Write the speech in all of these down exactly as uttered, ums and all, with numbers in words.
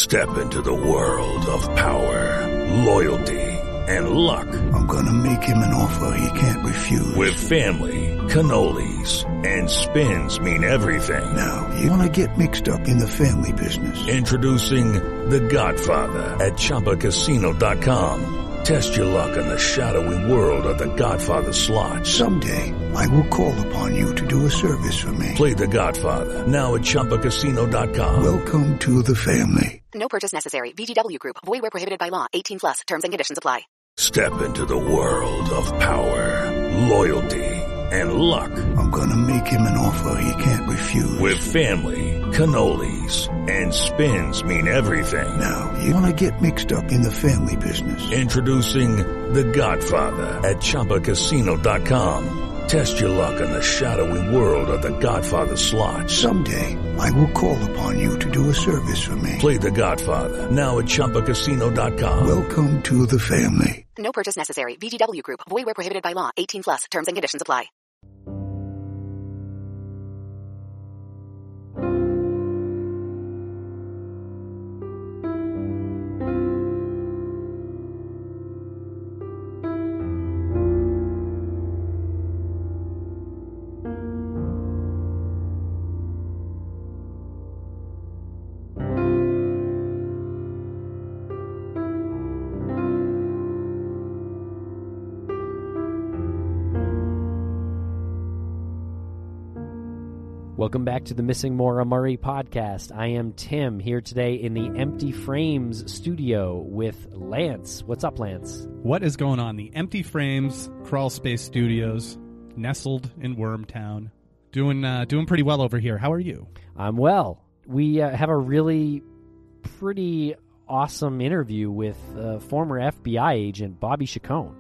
Step into the world of power, loyalty, and luck. I'm gonna make him an offer he can't refuse. With family, cannolis, and spins mean everything. Now, you wanna get mixed up in the family business. Introducing The Godfather at Chumba Casino dot com. Test your luck in the shadowy world of The Godfather slot. Someday, I will call upon you to do a service for me. Play The Godfather, now at Chumba Casino dot com. Welcome to the family. No purchase necessary. V G W Group. Void where prohibited by law. eighteen plus. Terms and conditions apply. Step into the world of power, loyalty, and luck. I'm gonna make him an offer he can't refuse. With family, cannolis, and spins mean everything. Now, you wanna get mixed up in the family business. Introducing The Godfather at Chumba Casino dot com. Test your luck in the shadowy world of The Godfather slot. Someday, I will call upon you to do a service for me. Play The Godfather, now at Chumba Casino dot com. Welcome to the family. No purchase necessary. V G W Group. Void where prohibited by law. eighteen plus. Terms and conditions apply. Welcome back to the Missing Maura Murray podcast. I am Tim, here today in the Empty Frames studio with Lance. What's up, Lance? What is going on? The Empty Frames Crawl Space Studios, nestled in Wormtown. Doing uh, doing pretty well over here. How are you? I'm well. We uh, have a really pretty awesome interview with uh, former F B I agent Bobby Chacon.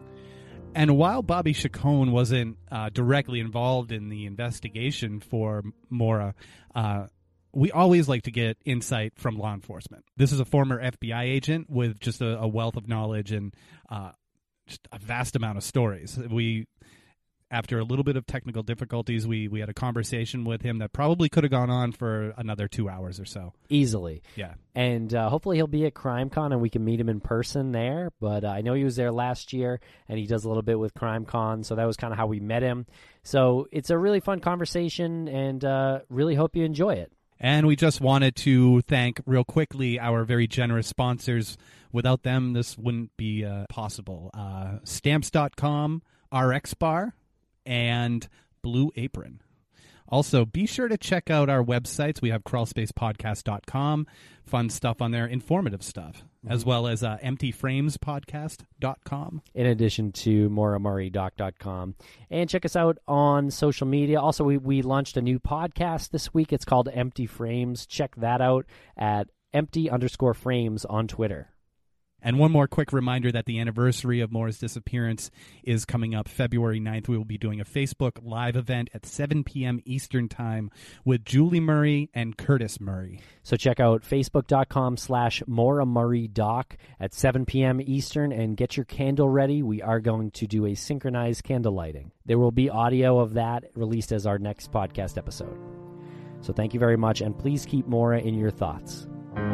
And while Bobby Chacon wasn't uh, directly involved in the investigation for Maura, uh, we always like to get insight from law enforcement. This is a former F B I agent with just a, a wealth of knowledge and uh, just a vast amount of stories. We, after a little bit of technical difficulties, we, we had a conversation with him that probably could have gone on for another two hours or so. Easily. Yeah. And uh, hopefully he'll be at CrimeCon and we can meet him in person there. But uh, I know he was there last year and he does a little bit with CrimeCon, so that was kind of how we met him. So it's a really fun conversation and uh, really hope you enjoy it. And we just wanted to thank real quickly our very generous sponsors. Without them, this wouldn't be uh, possible. Uh, Stamps dot com, R X Bar, and Blue Apron. Also, be sure to check out our websites. We have crawl space podcast dot com, fun stuff on there, informative stuff, mm-hmm. as well as uh, empty frames podcast dot com. In addition to maura murray doc dot com. And check us out on social media. Also, we, we launched a new podcast this week. It's called Empty Frames. Check that out at empty underscore frames on Twitter. And one more quick reminder that the anniversary of Maura's disappearance is coming up February ninth. We will be doing a Facebook Live event at seven p.m. Eastern Time with Julie Murray and Curtis Murray. So check out facebook.com slash Maura Murray Doc at seven p.m. Eastern and get your candle ready. We are going to do a synchronized candle lighting. There will be audio of that released as our next podcast episode. So thank you very much, and please keep Maura in your thoughts.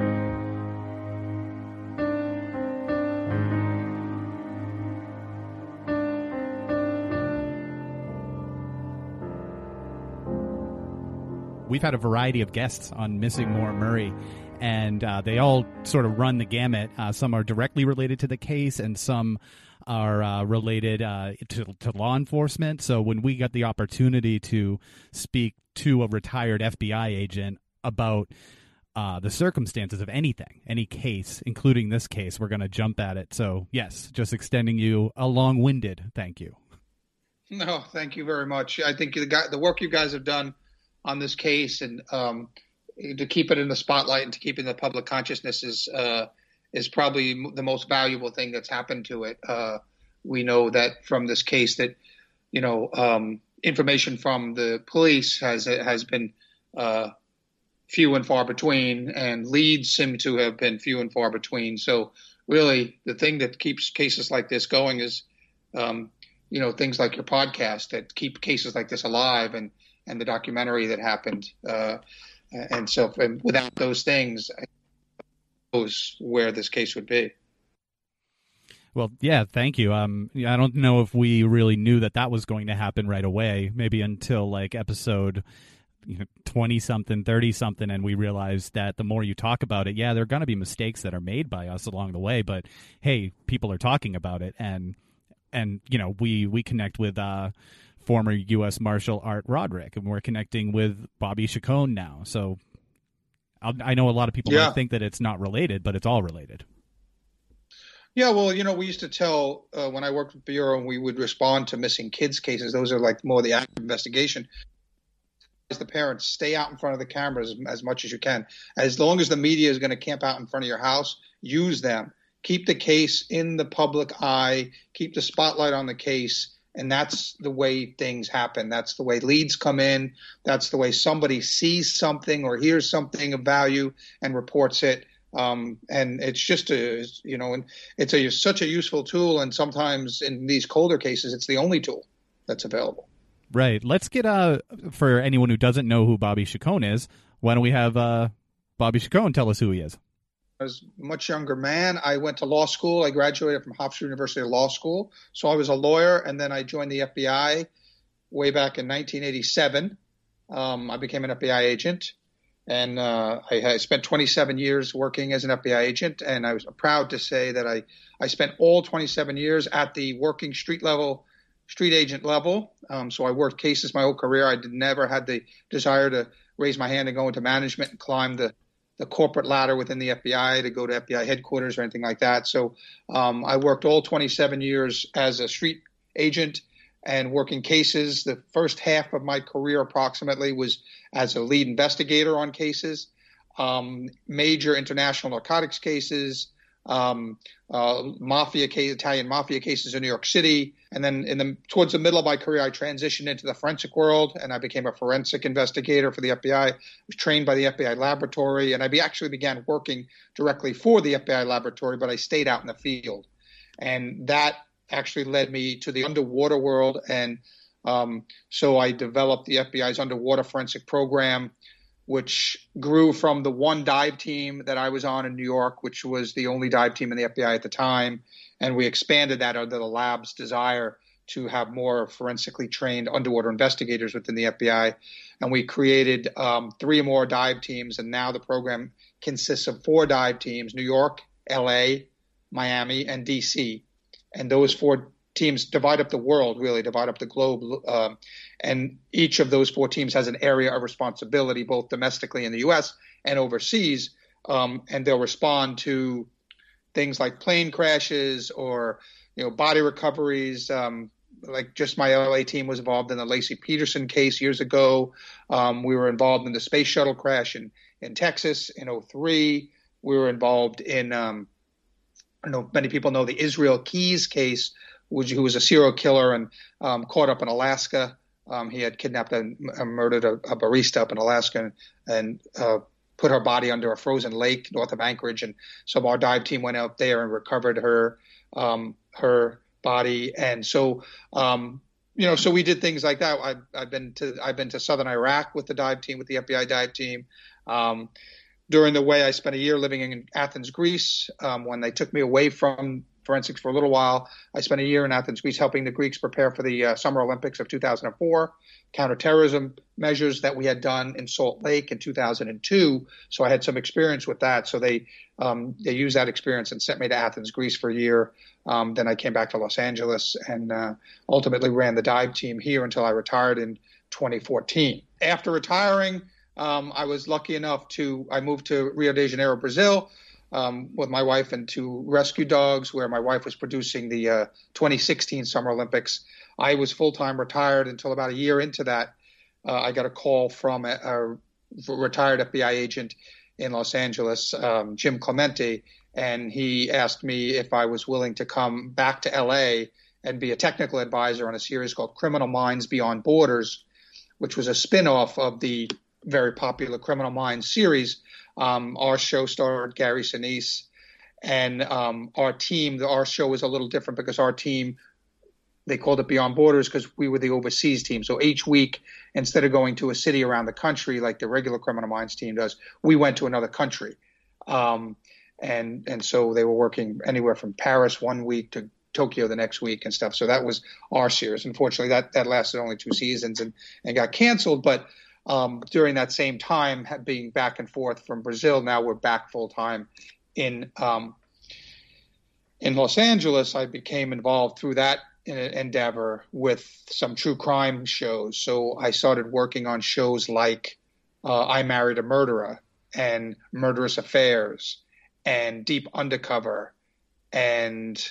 We've had a variety of guests on Missing Maura Murray, and uh, they all sort of run the gamut. Uh, some are directly related to the case, and some are uh, related uh, to, to law enforcement. So when we got the opportunity to speak to a retired F B I agent about uh, the circumstances of anything, any case, including this case, we're going to jump at it. So, yes, just extending you a long-winded thank you. No, thank you very much. I think the, guy, the work you guys have done on this case and um, to keep it in the spotlight and to keep it in the public consciousness is uh, is probably the most valuable thing that's happened to it. Uh, we know that from this case that, you know, um, information from the police has has been uh, few and far between, and leads seem to have been few and far between. So really the thing that keeps cases like this going is, um, you know, things like your podcast that keep cases like this alive, and and the documentary that happened. Uh, and so and without those things, knows where this case would be. Well, yeah, thank you. Um, I don't know if we really knew that that was going to happen right away, maybe until like episode you know, twenty something, thirty something, and we realized that the more you talk about it, yeah, there are going to be mistakes that are made by us along the way, but hey, people are talking about it, and and you know, we we connect with uh, former U S Marshal Art Roderick, and we're connecting with Bobby Chacon now. So I'll, I know a lot of people yeah. might think that it's not related, but it's all related. Yeah, well, you know, we used to tell uh, when I worked with Bureau and we would respond to missing kids cases. Those are like more the active investigation. As the parents, stay out in front of the cameras as, as much as you can. As long as the media is going to camp out in front of your house, use them. Keep the case in the public eye. Keep the spotlight on the case. And that's the way things happen. That's the way leads come in. That's the way somebody sees something or hears something of value and reports it. Um, and it's just a, you know, and it's a such a useful tool. And sometimes in these colder cases, it's the only tool that's available. Right. Let's get uh for anyone who doesn't know who Bobby Chacon is. Why don't we have uh Bobby Chacon tell us who he is? I was a much younger man. I went to law school. I graduated from Hofstra University Law School. So I was a lawyer, and then I joined the F B I way back in nineteen eighty-seven. Um, I became an F B I agent. And uh, I, I spent twenty-seven years working as an F B I agent, and I was proud to say that I, I spent all twenty-seven years at the working street level, street agent level. Um, so I worked cases my whole career. I did, never had the desire to raise my hand and go into management and climb the, the corporate ladder within the F B I to go to F B I headquarters or anything like that. So um, I worked all twenty-seven years as a street agent and working cases. The first half of my career approximately was as a lead investigator on cases, um, major international narcotics cases, um, uh, mafia case, Italian mafia cases in New York City. And then in the, towards the middle of my career, I transitioned into the forensic world, and I became a forensic investigator for the F B I. I was trained by the F B I laboratory, and I be, actually began working directly for the F B I laboratory, but I stayed out in the field. And that actually led me to the underwater world. And um, so I developed the F B I's underwater forensic program, which grew from the one dive team that I was on in New York, which was the only dive team in the F B I at the time. And we expanded that under the lab's desire to have more forensically trained underwater investigators within the F B I. And we created um, three more dive teams. And now the program consists of four dive teams: New York, L A, Miami, and D C. And those four teams divide up the world, really divide up the globe. Um, and each of those four teams has an area of responsibility, both domestically in the U S and overseas. Um, and they'll respond to things like plane crashes or, you know, body recoveries. Um, like just my L A team was involved in the Lacey Peterson case years ago. Um, we were involved in the space shuttle crash in, in Texas in oh three. We were involved in, um, I know many people know the Israel Keys case, which, who was a serial killer and um, caught up in Alaska. Um, he had kidnapped and uh, murdered a, a barista up in Alaska and, and uh, put her body under a frozen lake north of Anchorage. And so our dive team went out there and recovered her um, her body. And so, um, you know, so we did things like that. I've, I've been to I've been to southern Iraq with the dive team, with the F B I dive team. Um, during the way, I spent a year living in Athens, Greece. Um, when they took me away from forensics for a little while, I spent a year in Athens, Greece, helping the Greeks prepare for the uh, Summer Olympics of two thousand four, counterterrorism measures that we had done in Salt Lake in two thousand two. So I had some experience with that. So they um, they used that experience and sent me to Athens, Greece for a year. Um, then I came back to Los Angeles and uh, ultimately ran the dive team here until I retired in twenty fourteen. After retiring, um, I was lucky enough to I moved to Rio de Janeiro, Brazil. Um, with my wife and two rescue dogs, where my wife was producing the uh, twenty sixteen Summer Olympics. I was full-time retired until about a year into that. Uh, I got a call from a, a retired F B I agent in Los Angeles, um, Jim Clemente, and he asked me if I was willing to come back to L A and be a technical advisor on a series called Criminal Minds Beyond Borders, which was a spin-off of the very popular Criminal Minds series. Um, our show starred Gary Sinise, and um, our team, our show was a little different because our team, they called it Beyond Borders because we were the overseas team. So each week, instead of going to a city around the country like the regular Criminal Minds team does, we went to another country. Um, And, and so they were working anywhere from Paris one week to Tokyo the next week and stuff. So that was our series. Unfortunately, that, that lasted only two seasons and, and got canceled. But um, during that same time, being back and forth from Brazil, now we're back full time in um, in Los Angeles. I became involved through that endeavor with some true crime shows. So I started working on shows like uh, I Married a Murderer and Murderous Affairs and Deep Undercover and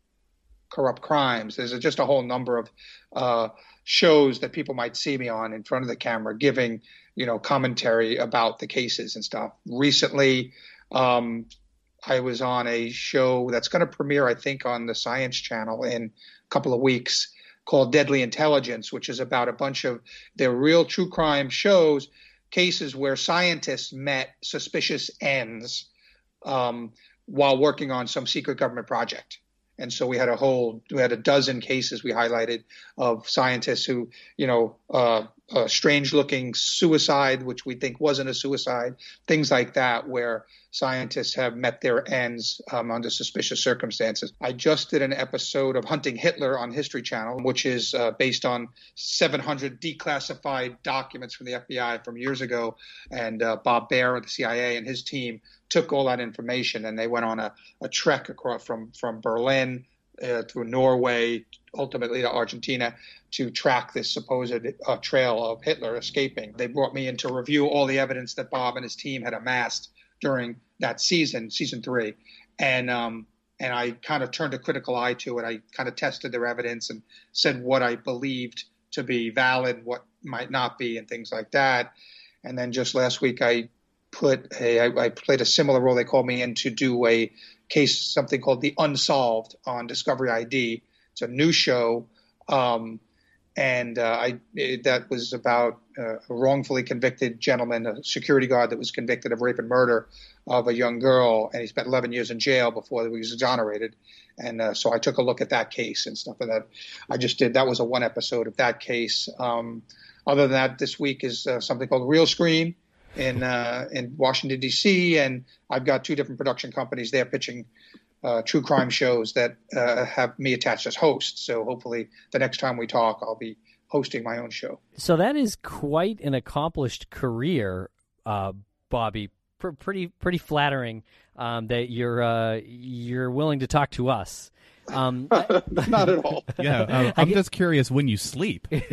Corrupt Crimes. There's just a whole number of uh, shows that people might see me on in front of the camera giving, you know, commentary about the cases and stuff. Recently, um, I was on a show that's going to premiere, I think, on the Science Channel in a couple of weeks called Deadly Intelligence, which is about a bunch of their real true crime shows, cases where scientists met suspicious ends um, while working on some secret government project. And so we had a whole, we had a dozen cases we highlighted of scientists who, you know, uh, a strange looking suicide, which we think wasn't a suicide, things like that, where scientists have met their ends um, under suspicious circumstances. I just did an episode of Hunting Hitler on History Channel, which is uh, based on seven hundred declassified documents from the F B I from years ago. And uh, Bob Baer of the C I A and his team took all that information and they went on a, a trek across from, from Berlin uh, through Norway, ultimately to Argentina, to track this supposed uh, trail of Hitler escaping. They brought me in to review all the evidence that Bob and his team had amassed during that season, season three. And um, and I kind of turned a critical eye to it. I kind of tested their evidence and said what I believed to be valid, what might not be, and things like that. And then just last week, I put a, I, I played a similar role. They called me in to do a case, something called The Unsolved on Discovery I D. It's a new show. Um, and uh, I it, that was about uh, a wrongfully convicted gentleman, a security guard that was convicted of rape and murder of a young girl, and he spent eleven years in jail before he was exonerated. And uh, so I took a look at that case and stuff. And that I just did. That was a one episode of that case. Um, other than that, this week is uh, something called Real Screen in uh, in Washington, D C, and I've got two different production companies there pitching uh, true crime shows that uh, have me attached as host. So hopefully the next time we talk, I'll be hosting my own show. So that is quite an accomplished career, uh, Bobby. P- pretty pretty flattering um, that you're uh, you're willing to talk to us. Um, Not at all. Yeah, uh, I'm just curious when you sleep. yeah.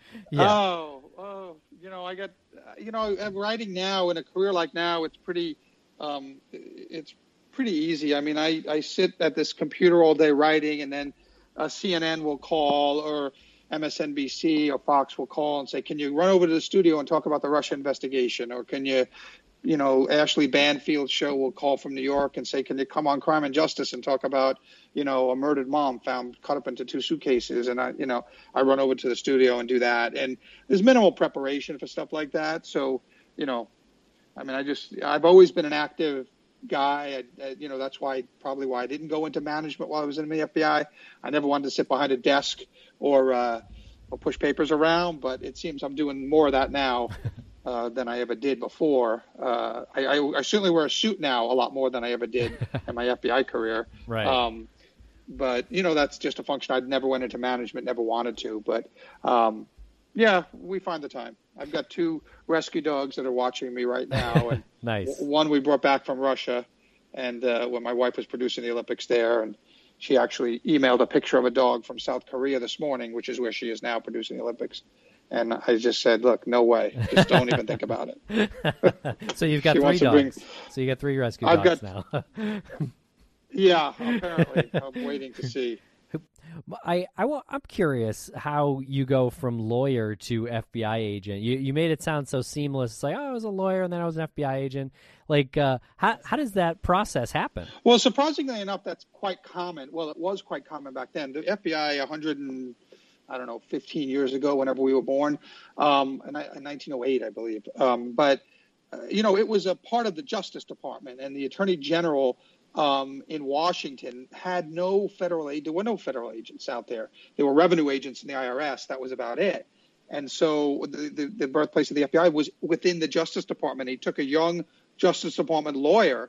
Oh, oh, you know, I got, you know, I'm writing now in a career like now, it's pretty, um, it's pretty easy. I mean, I, I sit at this computer all day writing, and then uh, C N N will call, or M S N B C or Fox will call and say, can you run over to the studio and talk about the Russia investigation? Or can you, you know, Ashley Banfield's show will call from New York and say, can you come on Crime and Justice and talk about, you know, a murdered mom found cut up into two suitcases? And I, you know, I run over to the studio and do that. And there's minimal preparation for stuff like that. So, you know, I mean, I just, I've always been an active guy. I, I, you know, that's why, probably why I didn't go into management while I was in the F B I. I never wanted to sit behind a desk or, uh, or push papers around, but it seems I'm doing more of that now. Uh, than I ever did before. Uh, I, I, I certainly wear a suit now a lot more than I ever did in my F B I career. Right. Um, but, you know, that's just a function. I never went into management, never wanted to. But, um, yeah, we find the time. I've got two rescue dogs that are watching me right now. And nice. One we brought back from Russia, and uh, when my wife was producing the Olympics there, and she actually emailed a picture of a dog from South Korea this morning, which is where she is now producing the Olympics. And I just said, look, no way. Just don't even think about it. So you've got She three wants to dogs. bring- So you got three rescue I've dogs got- now. Yeah, apparently. I'm waiting to see. I, I wa- I'm curious how you go from lawyer to F B I agent. You you made it sound so seamless. It's like, oh, I was a lawyer and then I was an F B I agent. Like, uh, how how does that process happen? Well, surprisingly enough, that's quite common. Well, it was quite common back then. The F B I, one hundred and I don't know, fifteen years ago, whenever we were born, um, in, in nineteen oh eight, I believe. Um, but uh, you know, it was a part of the Justice Department, and the Attorney General um, in Washington had no federal aid. There were no federal agents out there. There were revenue agents in the I R S. That was about it. And so the, the, the birthplace of the F B I was within the Justice Department. He took a young Justice Department lawyer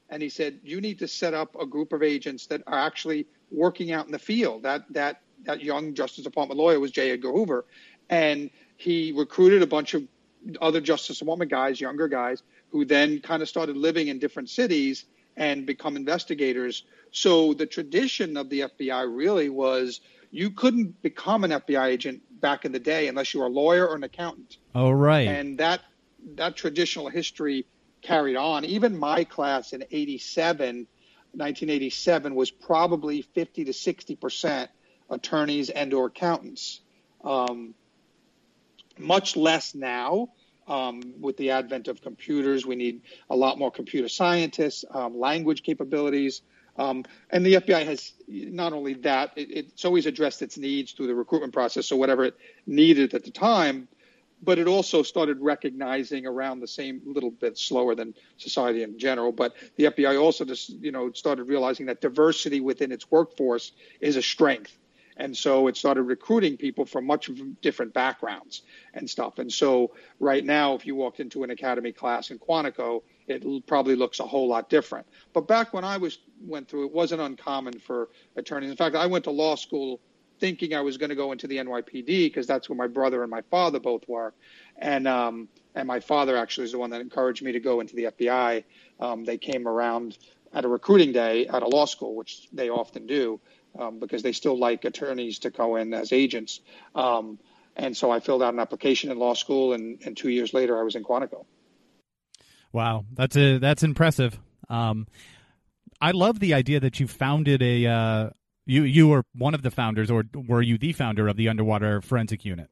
And he said, you need to set up a group of agents that are actually working out in the field. That that that young Justice Department lawyer was J. Edgar Hoover. And he recruited a bunch of other Justice Department guys, younger guys, who then kind of started living in different cities and become investigators. So the tradition of the F B I really was you couldn't become an F B I agent back in the day unless you were a lawyer or an accountant. Oh, right. And that that traditional history carried on. Even my class in eighty-seven, nineteen eighty-seven was probably fifty to sixty percent attorneys and or accountants. Um, much less now. Um, with the advent of computers, we need a lot more computer scientists, um, language capabilities. Um, and the F B I has not only that, it, it's always addressed its needs through the recruitment process, so whatever it needed at the time, but it also started recognizing around the same, little bit slower than society in general, but the F B I also just, you know, started realizing that diversity within its workforce is a strength. And so it started recruiting people from much different backgrounds and stuff. And so right now, if you walked into an academy class in Quantico, it probably looks a whole lot different. But back when I was went through, it wasn't uncommon for attorneys. In fact, I went to law school thinking I was going to go into the N Y P D because that's where my brother and my father both were. And um, and my father actually is the one that encouraged me to go into the F B I. Um, they came around at a recruiting day at a law school, which they often do. Um, because they still like attorneys to go in as agents. Um, and so I filled out an application in law school, and, and two years later I was in Quantico. Wow, that's a, that's impressive. Um, I love the idea that you founded a, uh, you, you were one of the founders, or were you the founder of the Underwater Forensic Unit?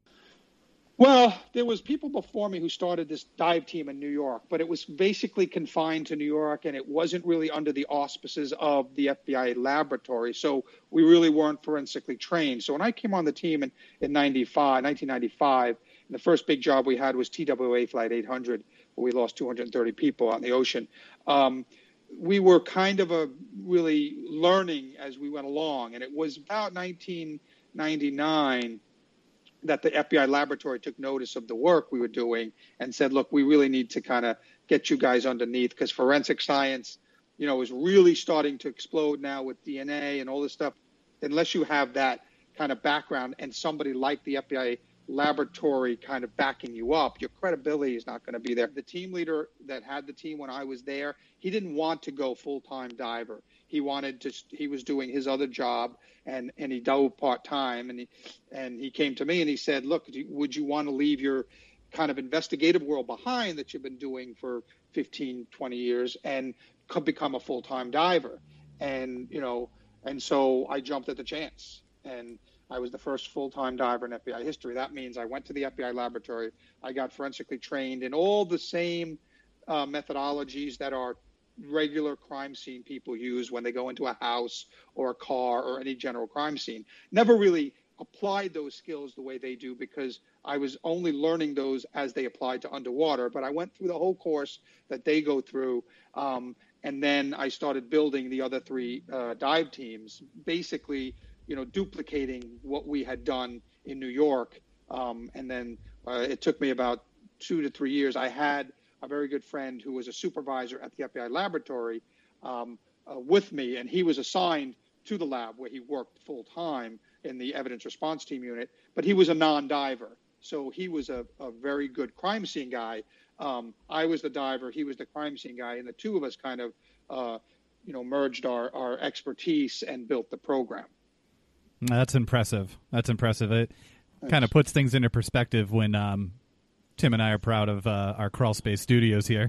Well, there was people before me who started this dive team in New York, but it was basically confined to New York, and it wasn't really under the auspices of the F B I laboratory. So we really weren't forensically trained. So when I came on the team in, in ninety-five, nineteen ninety-five, and the first big job we had was T W A Flight eight hundred, where we lost two hundred thirty people out in the ocean. Um, we were kind of a really learning as we went along, and it was about nineteen ninety-nine that the F B I laboratory took notice of the work we were doing and said, look, we really need to kind of get you guys underneath, because forensic science, you know, is really starting to explode now with D N A and all this stuff. Unless you have that kind of background and somebody like the F B I laboratory kind of backing you up, your credibility is not going to be there. The team leader that had the team when I was there, he didn't want to go full-time diver. He wanted to, he was doing his other job, and, and he dove part-time, and he, and he came to me and he said, look, would you want to leave your kind of investigative world behind that you've been doing for fifteen, twenty years and could become a full-time diver? And, you know, and so I jumped at the chance, and I was the first full-time diver in F B I history. That means I went to the F B I laboratory. I got forensically trained in all the same uh, methodologies that are regular crime scene people use when they go into a house or a car or any general crime scene. Never really applied those skills the way they do, because I was only learning those as they applied to underwater. But I went through the whole course that they go through, um, and then I started building the other three uh, dive teams, basically, you know, duplicating what we had done in New York. Um, and then uh, it took me about two to three years. I had a very good friend who was a supervisor at the F B I laboratory um, uh, with me, and he was assigned to the lab where he worked full time in the evidence response team unit, but he was a non-diver. So he was a, a very good crime scene guy. Um, I was the diver, he was the crime scene guy, and the two of us kind of, uh, you know, merged our, our expertise and built the program. That's impressive. That's impressive. It kind of puts things into perspective when um, Tim and I are proud of uh, our Crawl Space Studios here.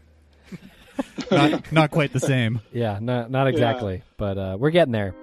not, not quite the same. Yeah, not not exactly, yeah. but uh, we're getting there.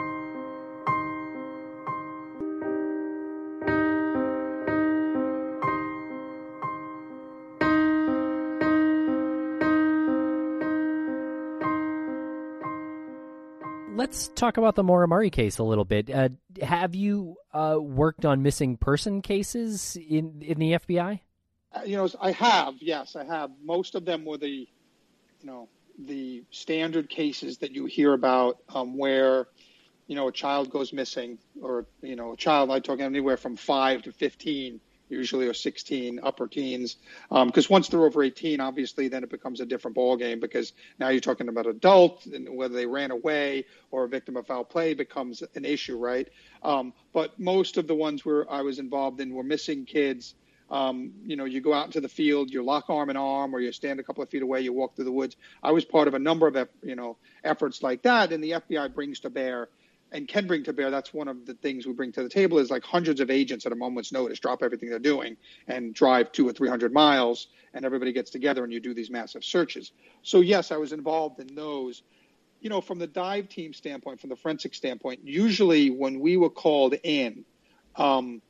Let's talk about the Maura Murray case a little bit. Uh, have you uh, worked on missing person cases in in the F B I? Uh, you know, I have. Yes, I have. Most of them were the, you know, the standard cases that you hear about, um, where, you know, a child goes missing, or, you know, a child, I talk anywhere from five to fifteen usually are sixteen, upper teens. Because um, once they're over eighteen, obviously, then it becomes a different ballgame, because now you're talking about adults, and whether they ran away or a victim of foul play becomes an issue, right? Um, but most of the ones where I was involved in were missing kids. Um, you know, you go out into the field, you lock arm in arm, or you stand a couple of feet away, you walk through the woods. I was part of a number of, you know, efforts like that, and the F B I brings to bear and can bring to bear. That's one of the things we bring to the table, is like hundreds of agents at a moment's notice drop everything they're doing and drive two or three hundred miles, and everybody gets together and you do these massive searches. So yes, I was involved in those. You know, from the dive team standpoint, from the forensic standpoint, usually when we were called in, um,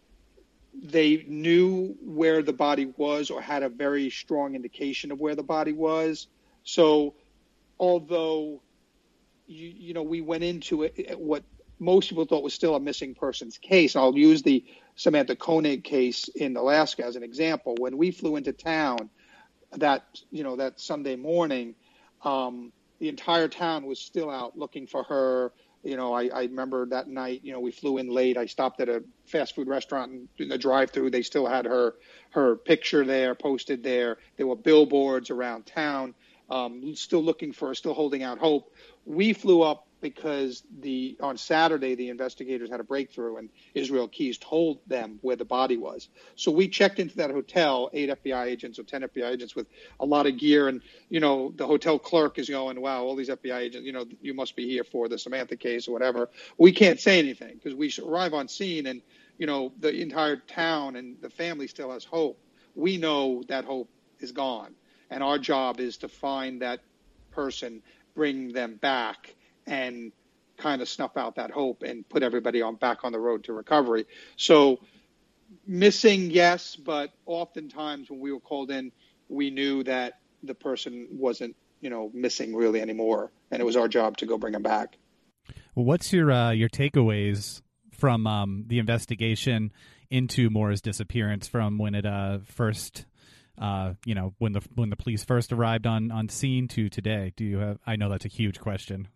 they knew where the body was or had a very strong indication of where the body was. So although You, you know, we went into it, what most people thought was still a missing persons case. And I'll use the Samantha Koenig case in Alaska as an example. When we flew into town that, you know, that Sunday morning, um, the entire town was still out looking for her. You know, I, I remember that night, you know, we flew in late. I stopped at a fast food restaurant, and in the drive-thru, they still had her, her picture there, posted there. There were billboards around town. Um, still looking for her, still holding out hope. We flew up because the on Saturday, the investigators had a breakthrough, and Israel Keys told them where the body was. So we checked into that hotel, eight F B I agents or ten F B I agents with a lot of gear. And, you know, the hotel clerk is going, wow, all these F B I agents, you know, you must be here for the Samantha case or whatever. We can't say anything because we arrive on scene, and, you know, the entire town and the family still has hope. We know that hope is gone. And our job is to find that person, bring them back, and kind of snuff out that hope and put everybody on back on the road to recovery. So missing, yes, but oftentimes when we were called in, we knew that the person wasn't, you know, missing really anymore, and it was our job to go bring them back. Well, what's your uh, your takeaways from um, the investigation into Maura's disappearance from when it uh, first? Uh, you know, when the when the police first arrived on, on scene to today? Do you have? I know that's a huge question.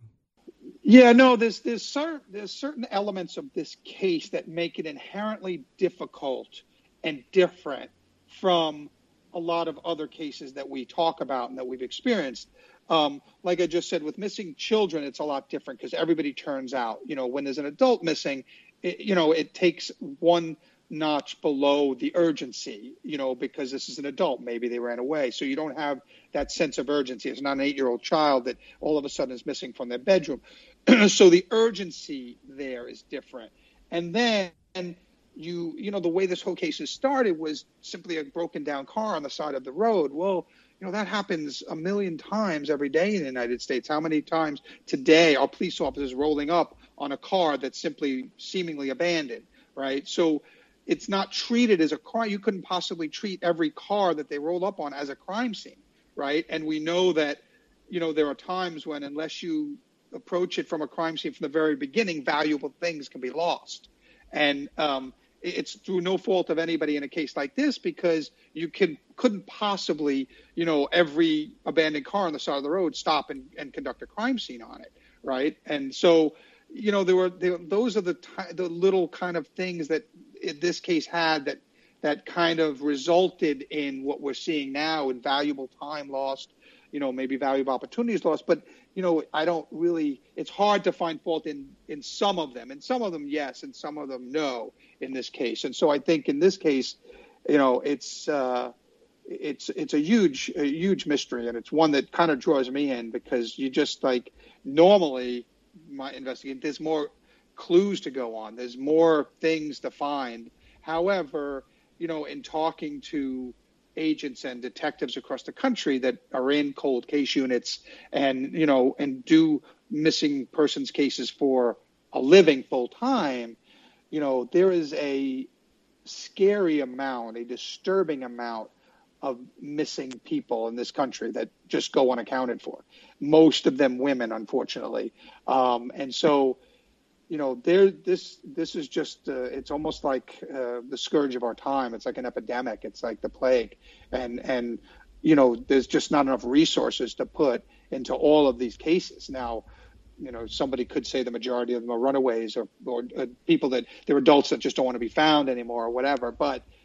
Yeah, no, there's there's certain there's certain elements of this case that make it inherently difficult and different from a lot of other cases that we talk about and that we've experienced. Um, like I just said, with missing children, it's a lot different because everybody turns out. You know, when there's an adult missing, it, you know, it takes one notch below the urgency, you know, because this is an adult. Maybe they ran away. So you don't have that sense of urgency. It's not an eight-year-old child that all of a sudden is missing from their bedroom. So the urgency there is different. And then you, you know, the way this whole case has started was simply a broken down car on the side of the road. Well, you know, that happens a million times every day in the United States. How many times today are police officers rolling up on a car that's simply seemingly abandoned, right? So it's not treated as a crime. You couldn't possibly treat every car that they roll up on as a crime scene, right? And we know that, you know, there are times when unless you approach it from a crime scene from the very beginning, valuable things can be lost. And um, it's through no fault of anybody in a case like this, because you can, couldn't possibly, you know, every abandoned car on the side of the road stop and, and conduct a crime scene on it, right? And so, you know, there were there, those are the t- the little kind of things that in this case had that that kind of resulted in what we're seeing now in valuable time lost, you know, maybe valuable opportunities lost. But, you know, I don't really, it's hard to find fault in, in some of them. And some of them, yes, and some of them, no, in this case. And so I think in this case, you know, it's uh, it's it's a huge, a huge mystery. And it's one that kind of draws me in because you just like normally my investigation, there's more clues to go on. There's more things to find. However, you know, in talking to agents and detectives across the country that are in cold case units and, you know, and do missing persons cases for a living full time, you know, there is a scary amount, a disturbing amount of missing people in this country that just go unaccounted for. Most of them women, unfortunately. Um, and so, you know, there. This this is just. Uh, it's almost like uh, the scourge of our time. It's like an epidemic. It's like the plague, and and you know, there's just not enough resources to put into all of these cases. Now, you know, somebody could say the majority of them are runaways or or uh, people that they're adults that just don't want to be found anymore or whatever. But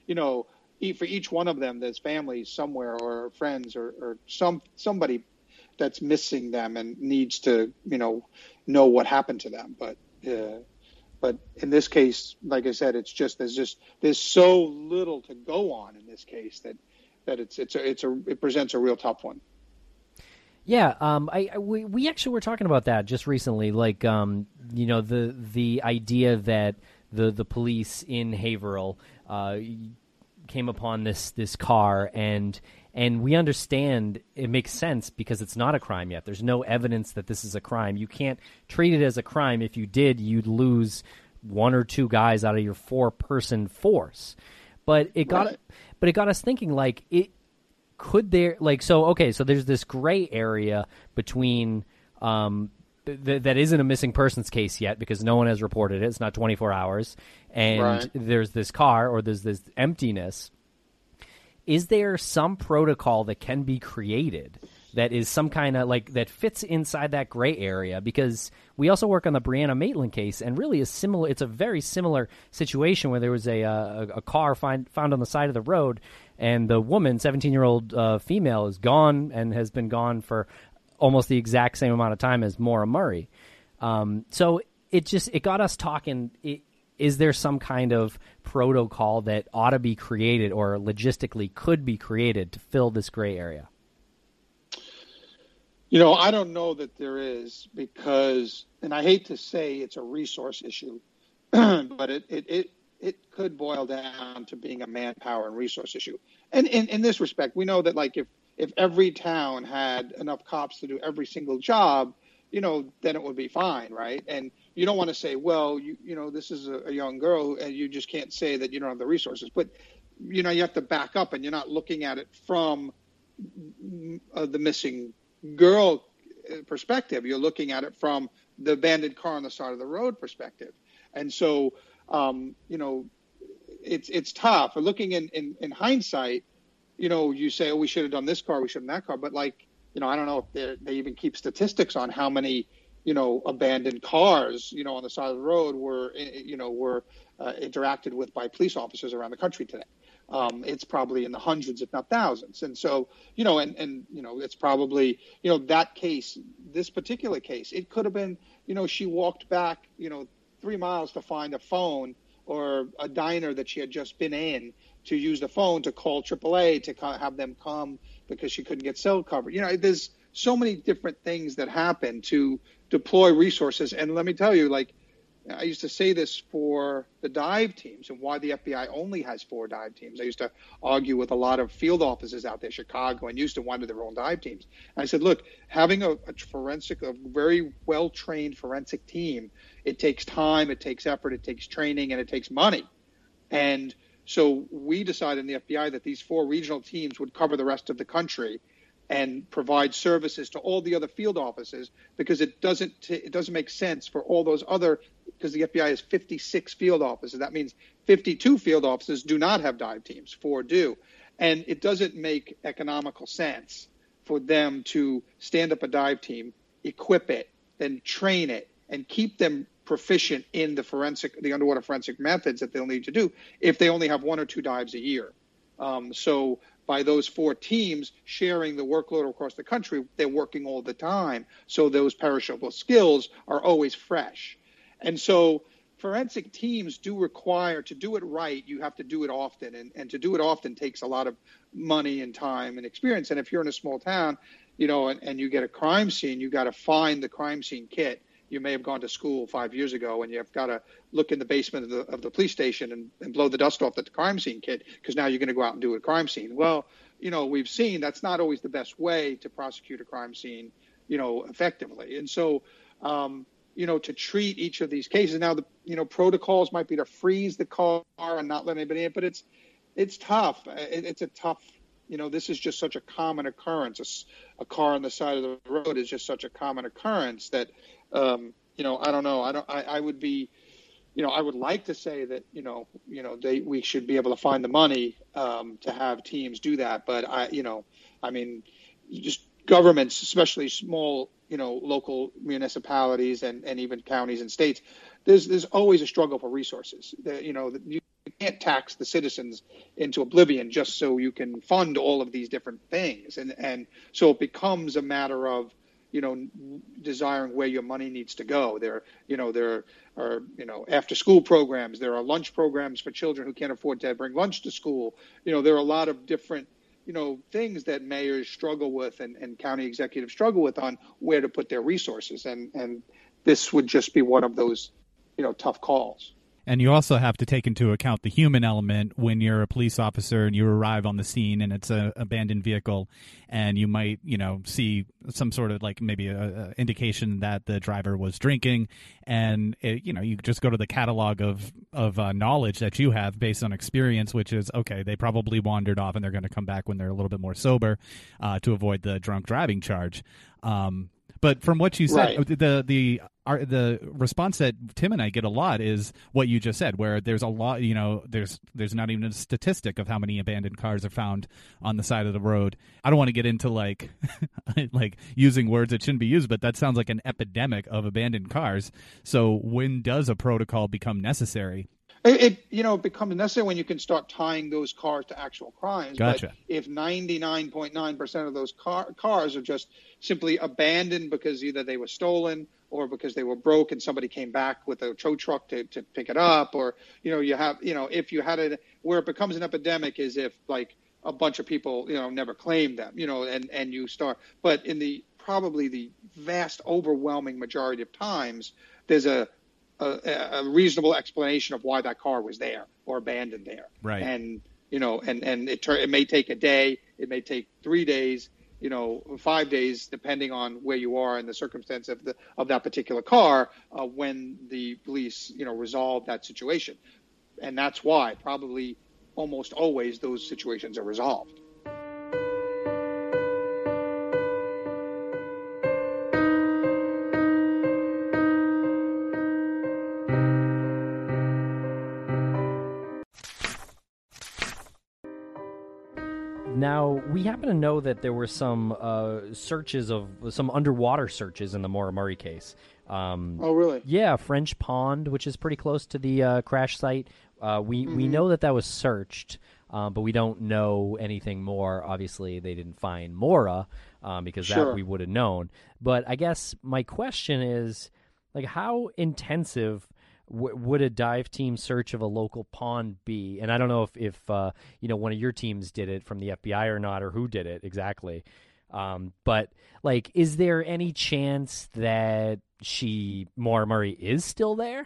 you know, for each one of them, there's families somewhere or friends or, or some somebody that's missing them and needs to, you know, know what happened to them. But uh, but in this case, like I said, it's just there's just there's so little to go on in this case that that it's it's a, it's a it presents a real tough one. Yeah, um, I, I we, we actually were talking about that just recently, like um, you know, the the idea that the the police in Haverhill uh, came upon this this car, and and we understand it makes sense because it's not a crime yet. There's no evidence that this is a crime. You can't treat it as a crime. If you did, you'd lose one or two guys out of your four person force. But it got Right. but it got us thinking, like, it could there like so okay so there's this gray area between um th- th- that isn't a missing persons case yet because no one has reported it. It's not twenty-four hours, and Right. there's this car or there's this emptiness. Is there some protocol that can be created that is some kind of like that fits inside that gray area? Because we also work on the Brianna Maitland case, and really a similar it's a very similar situation where there was a a, a car find, found on the side of the road, and the woman, seventeen-year-old uh, female, is gone and has been gone for almost the exact same amount of time as Maura Murray. Um, so it just it got us talking. It, is there some kind of protocol that ought to be created or logistically could be created to fill this gray area? You know, I don't know that there is because, and I hate to say it's a resource issue, but it, it, it, it could boil down to being a manpower and resource issue. And in, in this respect, we know that like if, if every town had enough cops to do every single job, you know, then it would be fine, right? And you don't want to say, well, you you know, this is a, a young girl, and you just can't say that you don't have the resources. But, you know, you have to back up, and you're not looking at it from uh, the missing girl perspective. You're looking at it from the abandoned car on the side of the road perspective. And so, um, you know, it's it's tough. Looking in, in, in hindsight, you know, you say, oh, we should have done this car, we should have done that car. But, like, you know, I don't know if they even keep statistics on how many, you know, abandoned cars, you know, on the side of the road were, you know, were uh, interacted with by police officers around the country today. Um, it's probably in the hundreds, if not thousands. And so, you know, and, and, you know, it's probably, you know, that case, this particular case, it could have been, you know, she walked back, you know, three miles to find a phone or a diner that she had just been in to use the phone to call triple A to have them come because she couldn't get cell coverage. You know, there's so many different things that happen to deploy resources. And let me tell you, like, I used to say this for the dive teams and why the F B I only has four dive teams. I used to argue with a lot of field offices out there, Chicago, and Houston wanted their own dive teams. And I said, look, having a, a forensic, a very well-trained forensic team, it takes time, it takes effort, it takes training, and it takes money. And so we decided in the F B I that these four regional teams would cover the rest of the country and provide services to all the other field offices, because it doesn't t- it doesn't make sense for all those other, because the F B I has fifty-six field offices. That means fifty-two field offices do not have dive teams, four do. And it doesn't make economical sense for them to stand up a dive team, equip it, then train it, and keep them proficient in the forensic, the underwater forensic methods that they'll need to do if they only have one or two dives a year. Um, so by those four teams sharing the workload across the country, they're working all the time. So those perishable skills are always fresh. And so forensic teams do require, to do it right, you have to do it often. And, and to do it often takes a lot of money and time and experience. And if you're in a small town, you know, and, and you get a crime scene, you got to find the crime scene kit. You may have gone to school five years ago, and you've got to look in the basement of the, of the police station and, and blow the dust off the crime scene kit, because now you're going to go out and do a crime scene. Well, you know, we've seen that's not always the best way to prosecute a crime scene, you know, effectively. And so, um, you know, to treat each of these cases, now the, you know, protocols might be to freeze the car and not let anybody in, but it's, it's tough. It, it's a tough, you know, this is just such a common occurrence. A, a car on the side of the road is just such a common occurrence that, Um, you know, I don't know. I don't. I, I would be, you know, I would like to say that, you know, you know, they we should be able to find the money um, to have teams do that. But I, you know, I mean, just governments, especially small, you know, local municipalities and, and even counties and states, there's there's always a struggle for resources. The, you know, you can't tax the citizens into oblivion just so you can fund all of these different things. And, and so it becomes a matter of, you know, desiring where your money needs to go. There, you know, there are, you know, after school programs, there are lunch programs for children who can't afford to bring lunch to school. You know, there are a lot of different, you know, things that mayors struggle with and, and county executives struggle with on where to put their resources. And, and this would just be one of those, you know, tough calls. And you also have to take into account the human element when you're a police officer and you arrive on the scene and it's an abandoned vehicle, and you might, you know, see some sort of like maybe a, a indication that the driver was drinking, and it, you know, you just go to the catalog of of uh, knowledge that you have based on experience, which is okay, they probably wandered off and they're going to come back when they're a little bit more sober uh, to avoid the drunk driving charge. Um, But from what you said, right. the the our, the response that Tim and I get a lot is what you just said, where there's a lot, you know, there's there's not even a statistic of how many abandoned cars are found on the side of the road. I don't want to get into like like using words that shouldn't be used, but that sounds like an epidemic of abandoned cars. So when does a protocol become necessary? It, it you know, it becomes necessary when you can start tying those cars to actual crimes. Gotcha. But if ninety-nine point nine percent of those car, cars are just simply abandoned because either they were stolen or because they were broke and somebody came back with a tow truck to, to pick it up, or, you know, you have, you know, if you had it where it becomes an epidemic is if like a bunch of people, you know, never claimed them, you know, and, and you start, but in the probably the vast overwhelming majority of times, there's a, A, a reasonable explanation of why that car was there or abandoned there. Right. And, you know, and, and it, it may take a day, it may take three days, you know, five days, depending on where you are and the circumstance of the, of that particular car, uh, when the police, you know, resolve that situation. And that's why probably almost always those situations are resolved. Now, we happen to know that there were some uh, searches of some underwater searches in the Maura Murray case. Um, oh, really? Yeah, French Pond, which is pretty close to the uh, crash site. Uh, we, mm-hmm. we know that that was searched, um, but we don't know anything more. Obviously, they didn't find Maura um, because sure. that we would have known. But I guess my question is, like, how intensive W- would a dive team search of a local pond be? And I don't know if, if uh, you know, one of your teams did it from the F B I or not, or who did it exactly. Um, but, like, is there any chance that she, Maura Murray, is still there?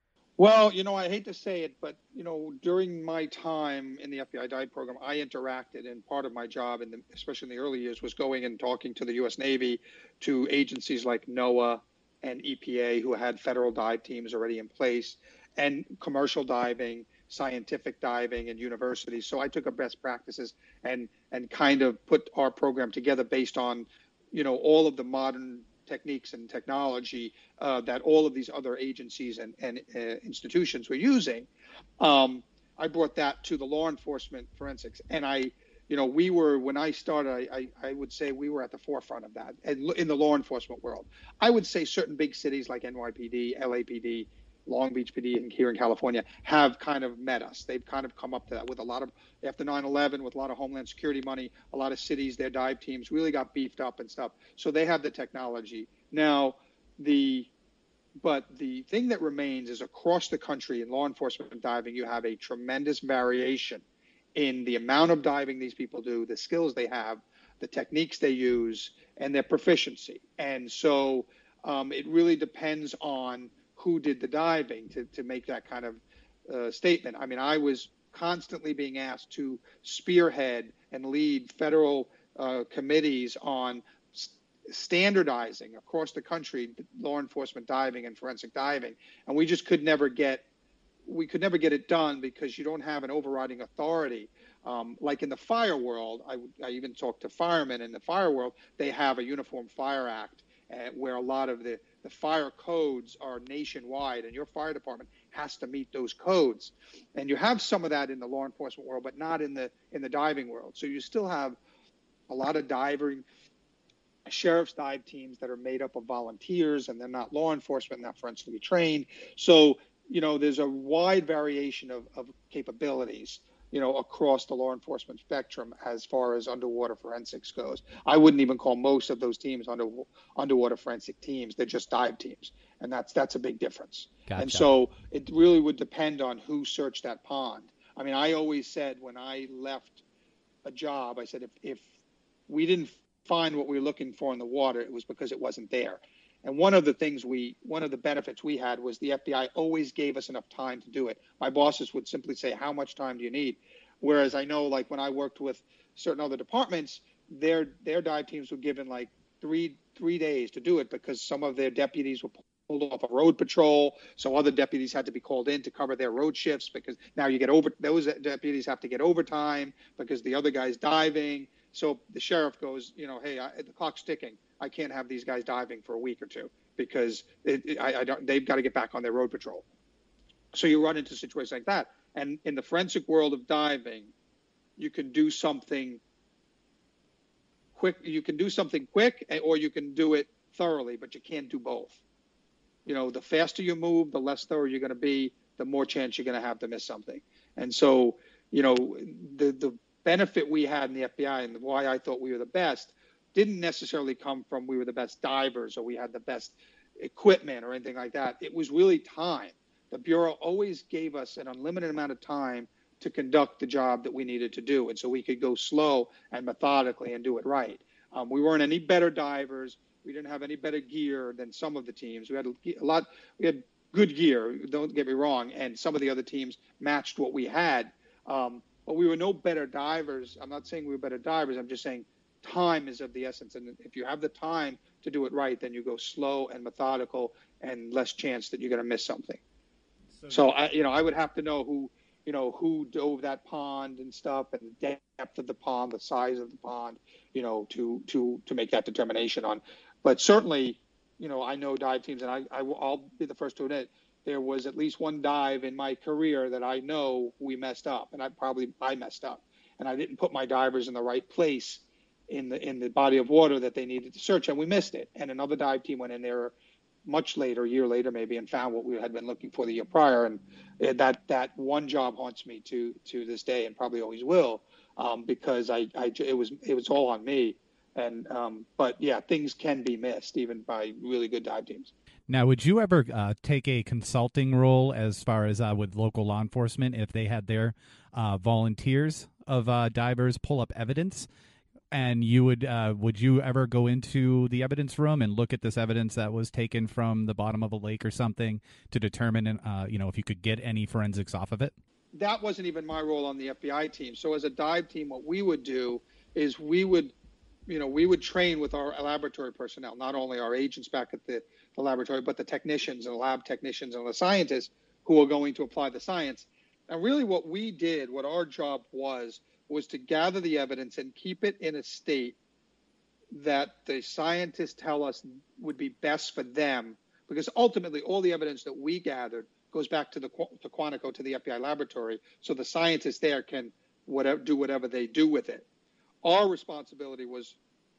Well, you know, I hate to say it, but, you know, during my time in the F B I dive program, I interacted, and part of my job, in the, especially in the early years, was going and talking to the U S Navy, to agencies like NOAA and E P A, who had federal dive teams already in place, and commercial diving, scientific diving, and universities. So I took a best practices and and kind of put our program together based on, you know, all of the modern techniques and technology uh, that all of these other agencies and, and uh, institutions were using. Um, I brought that to the law enforcement forensics, and I You know, we were, when I started, I, I, I would say we were at the forefront of that in the law enforcement world. I would say certain big cities like N Y P D, L A P D, Long Beach P D, and here in California have kind of met us. They've kind of come up to that with a lot of, after nine eleven, with a lot of Homeland Security money, a lot of cities, their dive teams really got beefed up and stuff. So they have the technology. Now, the, but the thing that remains is across the country in law enforcement and diving, you have a tremendous variation in the amount of diving these people do, the skills they have, the techniques they use, and their proficiency. And so um, it really depends on who did the diving to, to make that kind of uh, statement. I mean, I was constantly being asked to spearhead and lead federal uh, committees on st- standardizing across the country law enforcement diving and forensic diving. And we just could never get we could never get it done because you don't have an overriding authority. Um, like in the fire world, I, I even talked to firemen in the fire world, they have a Uniform Fire Act uh, where a lot of the, the fire codes are nationwide, and your fire department has to meet those codes. And you have some of that in the law enforcement world, but not in the in the diving world. So you still have a lot of diving, sheriff's dive teams that are made up of volunteers, and they're not law enforcement, not forensically trained. So you know, there's a wide variation of, of capabilities, you know, across the law enforcement spectrum as far as underwater forensics goes. I wouldn't even call most of those teams under, underwater forensic teams. They're just dive teams. And that's that's a big difference. Gotcha. And so it really would depend on who searched that pond. I mean, I always said when I left a job, I said, if, if we didn't find what we were looking for in the water, it was because it wasn't there. And one of the things we, one of the benefits we had was the F B I always gave us enough time to do it. My bosses would simply say, how much time do you need? Whereas I know, like when I worked with certain other departments, their their dive teams were given like three three days to do it because some of their deputies were pulled off a road patrol. So other deputies had to be called in to cover their road shifts because now you get over, those deputies have to get overtime because the other guy's diving. So the sheriff goes, you know, hey, I, the clock's ticking. I can't have these guys diving for a week or two because it, it, I, I don't, they've got to get back on their road patrol. So you run into situations like that. And in the forensic world of diving, you can do something quick. You can do something quick, or you can do it thoroughly, but you can't do both. You know, the faster you move, the less thorough you're going to be, the more chance you're going to have to miss something. And so, you know, the the benefit we had in the F B I and why I thought we were the best didn't necessarily come from we were the best divers or we had the best equipment or anything like that. It was really time. The Bureau always gave us an unlimited amount of time to conduct the job that we needed to do. And so we could go slow and methodically and do it right. Um, we weren't any better divers. We didn't have any better gear than some of the teams. We had a lot, we had good gear, don't get me wrong. And some of the other teams matched what we had. Um, but we were no better divers. I'm not saying we were better divers. I'm just saying time is of the essence. And if you have the time to do it right, then you go slow and methodical and less chance that you're going to miss something. So, so I, you know, I would have to know who, you know, who dove that pond and stuff and the depth of the pond, the size of the pond, you know, to, to, to make that determination on. But certainly, you know, I know dive teams, and I, I, I'll be the first to admit, there was at least one dive in my career that I know we messed up, and I probably I messed up, and I didn't put my divers in the right place in the in the body of water that they needed to search, and we missed it. And another dive team went in there much later, a year later maybe, and found what we had been looking for the year prior. And that that one job haunts me to to this day, and probably always will, um, because I, I it was it was all on me. And um, but yeah, things can be missed even by really good dive teams. Now, would you ever uh, take a consulting role as far as uh, with local law enforcement if they had their uh, volunteers of uh, divers pull up evidence? And you would uh, would you ever go into the evidence room and look at this evidence that was taken from the bottom of a lake or something to determine, uh, you know, if you could get any forensics off of it? That wasn't even my role on the F B I team. So as a dive team, what we would do is we would, you know, we would train with our laboratory personnel, not only our agents back at the, the laboratory, but the technicians and the lab technicians and the scientists who are going to apply the science. And really what we did, what our job was, was to gather the evidence and keep it in a state that the scientists tell us would be best for them, because ultimately all the evidence that we gathered goes back to the to Quantico, to the F B I laboratory, so the scientists there can whatever, do whatever they do with it. Our responsibility was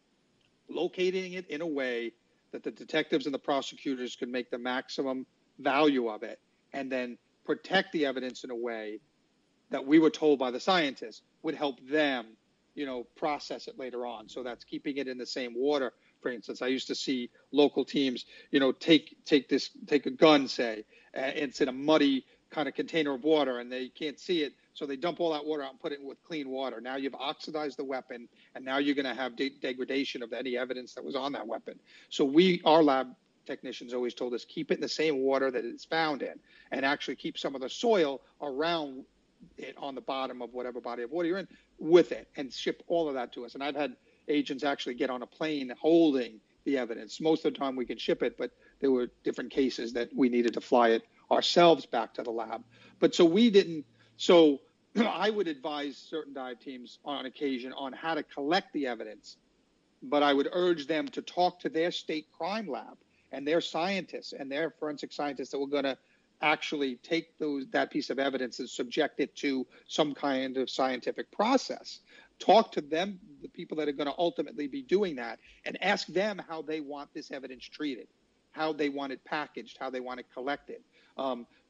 locating it in a way that the detectives and the prosecutors could make the maximum value of it, and then protect the evidence in a way that we were told by the scientists would help them, you know, process it later on. So that's keeping it in the same water. For instance, I used to see local teams, you know, take take this, take a gun, say, and it's in a muddy kind of container of water and they can't see it. So they dump all that water out and put it in with clean water. Now you've oxidized the weapon, and now you're going to have de- degradation of any evidence that was on that weapon. So we, our lab technicians always told us, keep it in the same water that it's found in, and actually keep some of the soil around it on the bottom of whatever body of water you're in with it, and ship all of that to us. And I've had agents actually get on a plane holding the evidence. Most of the time we could ship it, but there were different cases that we needed to fly it ourselves back to the lab. But so we didn't, so I would advise certain dive teams on occasion on how to collect the evidence, but I would urge them to talk to their state crime lab and their scientists and their forensic scientists that were going to actually take those that piece of evidence and subject it to some kind of scientific process. Talk to them, the people that are going to ultimately be doing that, and ask them how they want this evidence treated, how they want it packaged, how they want it collected. Um,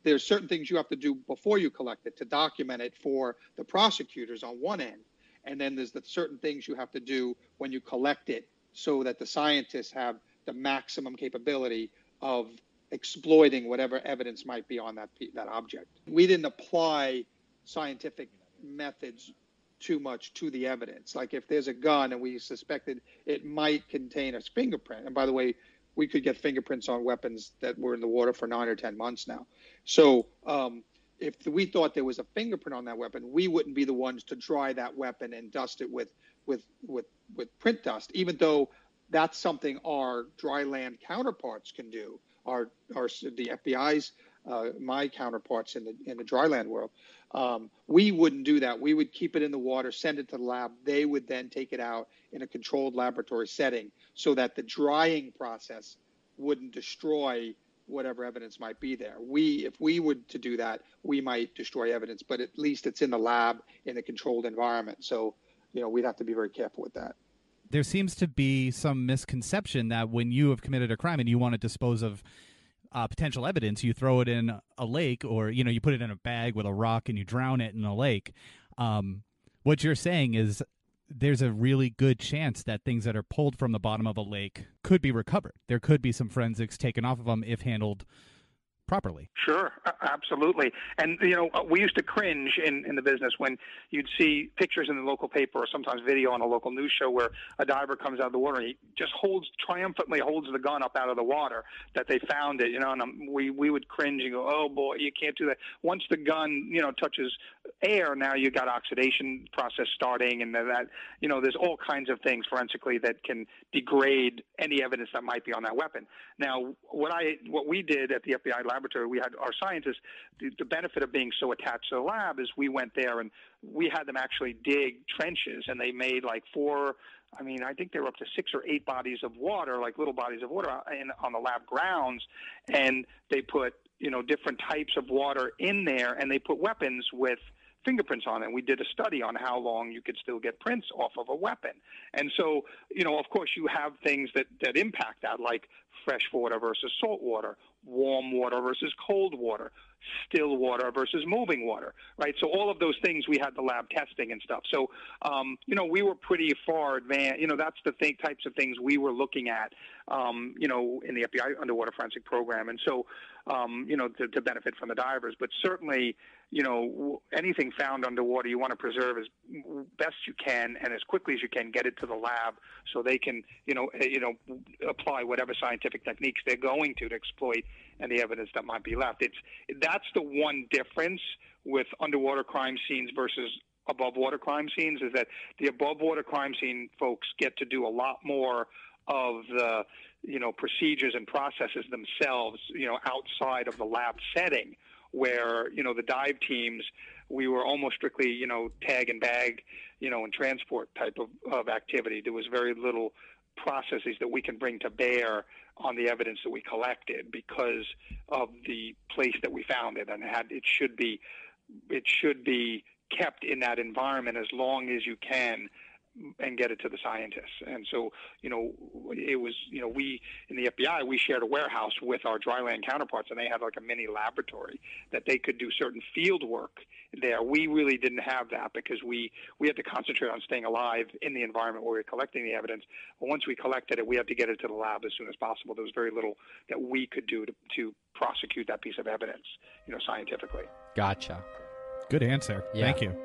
there's certain things you have to do before you collect it to document it for the prosecutors on one end. And then there's the certain things you have to do when you collect it so that the scientists have the maximum capability of exploiting whatever evidence might be on that that object. We didn't apply scientific methods too much to the evidence. Like if there's a gun and we suspected it might contain a fingerprint, and by the way, we could get fingerprints on weapons that were in the water for nine or ten months now. So um, if we thought there was a fingerprint on that weapon, we wouldn't be the ones to dry that weapon and dust it with with with with print dust, even though that's something our dry land counterparts can do. Our our the F B I's uh, my counterparts in the in the dry land world. Um, we wouldn't do that. We would keep it in the water, send it to the lab. They would then take it out in a controlled laboratory setting so that the drying process wouldn't destroy whatever evidence might be there. We, if we were to do that, we might destroy evidence, but at least it's in the lab in a controlled environment. So, you know, we'd have to be very careful with that. There seems to be some misconception that when you have committed a crime and you want to dispose of Uh, potential evidence, you throw it in a lake, or you know, you put it in a bag with a rock and you drown it in a lake. Um, what you're saying is there's a really good chance that things that are pulled from the bottom of a lake could be recovered. There could be some forensics taken off of them if handled properly. Sure, absolutely. And, you know, we used to cringe in, in the business when you'd see pictures in the local paper or sometimes video on a local news show where a diver comes out of the water and he just holds, triumphantly holds the gun up out of the water that they found it, you know, and um, we, we would cringe and go, oh, boy, you can't do that. Once the gun, you know, touches air, now you got oxidation process starting, and that, you know, there's all kinds of things forensically that can degrade any evidence that might be on that weapon. Now, what I what we did at the F B I laboratory, we had our scientists, the, the benefit of being so attached to the lab is we went there and we had them actually dig trenches, and they made like four, I mean, I think they were up to six or eight bodies of water, like little bodies of water in, on the lab grounds, and they put, you know, different types of water in there, and they put weapons with fingerprints on it. And we did a study on how long you could still get prints off of a weapon. And so, you know, of course you have things that, that impact that, like fresh water versus salt water, warm water versus cold water, still water versus moving water, right? So all of those things we had the lab testing and stuff. So, um, you know, we were pretty far advanced. You know, that's the thing, types of things we were looking at, um, you know, in the F B I underwater forensic program. And so, um, you know, to, to benefit from the divers. But certainly, you know, anything found underwater you want to preserve as best you can and as quickly as you can, get it to the lab so they can, you know, you know, apply whatever scientific techniques they're going to to exploit any evidence that might be left. It's that's the one difference with underwater crime scenes versus above water crime scenes, is that the above water crime scene folks get to do a lot more of the, you know, procedures and processes themselves, you know, outside of the lab setting, where, you know, the dive teams, we were almost strictly, you know, tag and bag, you know, and transport type of, of activity. There was very little processes that we can bring to bear on the evidence that we collected because of the place that we found it, and it had it should be it should be kept in that environment as long as you can and get it to the scientists. And so, you know, it was, you know, we in the F B I, we shared a warehouse with our dryland counterparts, and they had like a mini laboratory that they could do certain field work there. We really didn't have that because we, we had to concentrate on staying alive in the environment where we were collecting the evidence. But once we collected it, we had to get it to the lab as soon as possible. There was very little that we could do to, to prosecute that piece of evidence, you know, scientifically. Gotcha. Good answer. Yeah. Thank you.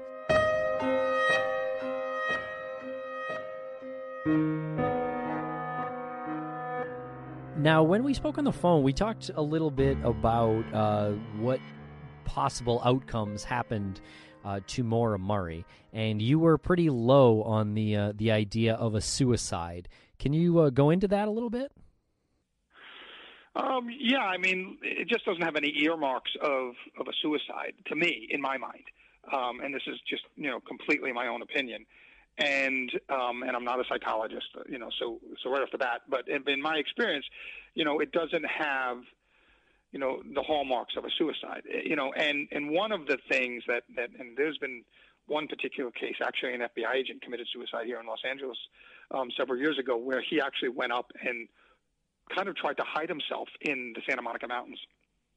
Now, when we spoke on the phone, we talked a little bit about uh, what possible outcomes happened uh, to Maura Murray, and you were pretty low on the uh, the idea of a suicide. Can you uh, go into that a little bit? Um, yeah, I mean, it just doesn't have any earmarks of, of a suicide to me, in my mind. Um, and this is just, you know, completely my own opinion. And um, and I'm not a psychologist, you know, so so right off the bat. But in, in my experience, you know, it doesn't have, you know, the hallmarks of a suicide, you know. And, and one of the things that, that, and there's been one particular case, actually an F B I agent committed suicide here in Los Angeles um, several years ago, where he actually went up and kind of tried to hide himself in the Santa Monica Mountains.